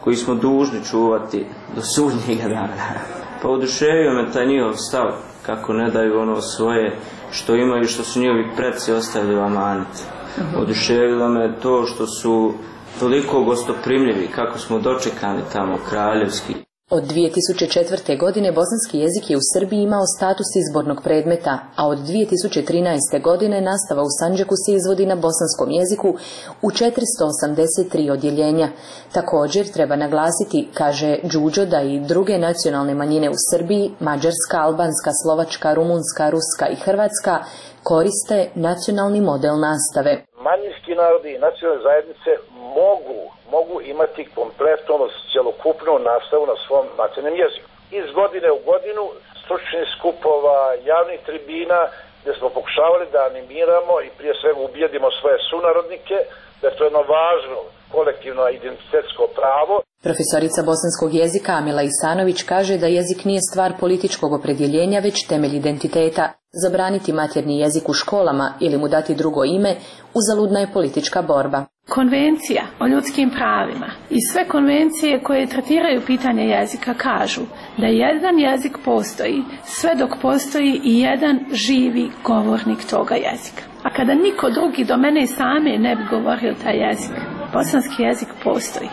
Speaker 5: koji smo dužni čuvati do sudnjega dana. Pa oduševio me taj njihov stav, kako ne daju ono svoje što imaju, što su njihovi preci ostavili u amanet. Oduševilo me to što su toliko gostoprimljivi, kako smo dočekani tamo kraljevski.
Speaker 11: Od 2004. godine bosanski jezik je u Srbiji imao status izbornog predmeta, a od 2013. godine nastava u Sandžaku se izvodi na bosanskom jeziku u 483 odjeljenja. Također treba naglasiti, kaže Đuđo, da i druge nacionalne manjine u Srbiji, mađarska, albanska, slovačka, rumunska, ruska i hrvatska, koriste nacionalni model nastave.
Speaker 18: Manjinski narodi i nacionalne zajednice mogu imati kompletno, cjelokupnu nastavu na svom nacionalnom jeziku. Iz godine u godinu stručnih skupova, javnih tribina, gdje smo pokušavali da animiramo i prije svega ubijedimo svoje sunarodnike, da je to jedno važno kolektivno identitetsko pravo.
Speaker 11: Profesorica bosanskog jezika Amila Isanović kaže da jezik nije stvar političkog opredjeljenja, već temelj identiteta. Zabraniti maternji jezik u školama ili mu dati drugo ime uzaludna je politička borba.
Speaker 13: Konvencija o ljudskim pravima i sve konvencije koje tretiraju pitanje jezika kažu da jedan jezik postoji sve dok postoji i jedan živi govornik toga jezika. A kada niko drugi do mene same ne bi govorio taj jezik, bosanski jezik postoji.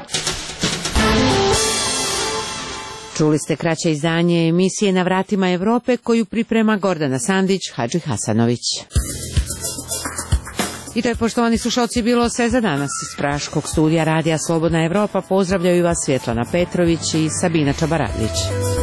Speaker 1: Čuli ste kraće izdanje emisije Na vratima Evrope koju priprema Gordana Sandić, Hadži Hasanović. I to je, poštovani slušalci, bilo sve za danas. Iz Praškog studija Radija Slobodna Evropa pozdravljaju vas Svjetlana Petrović i Sabina Čabaradlić.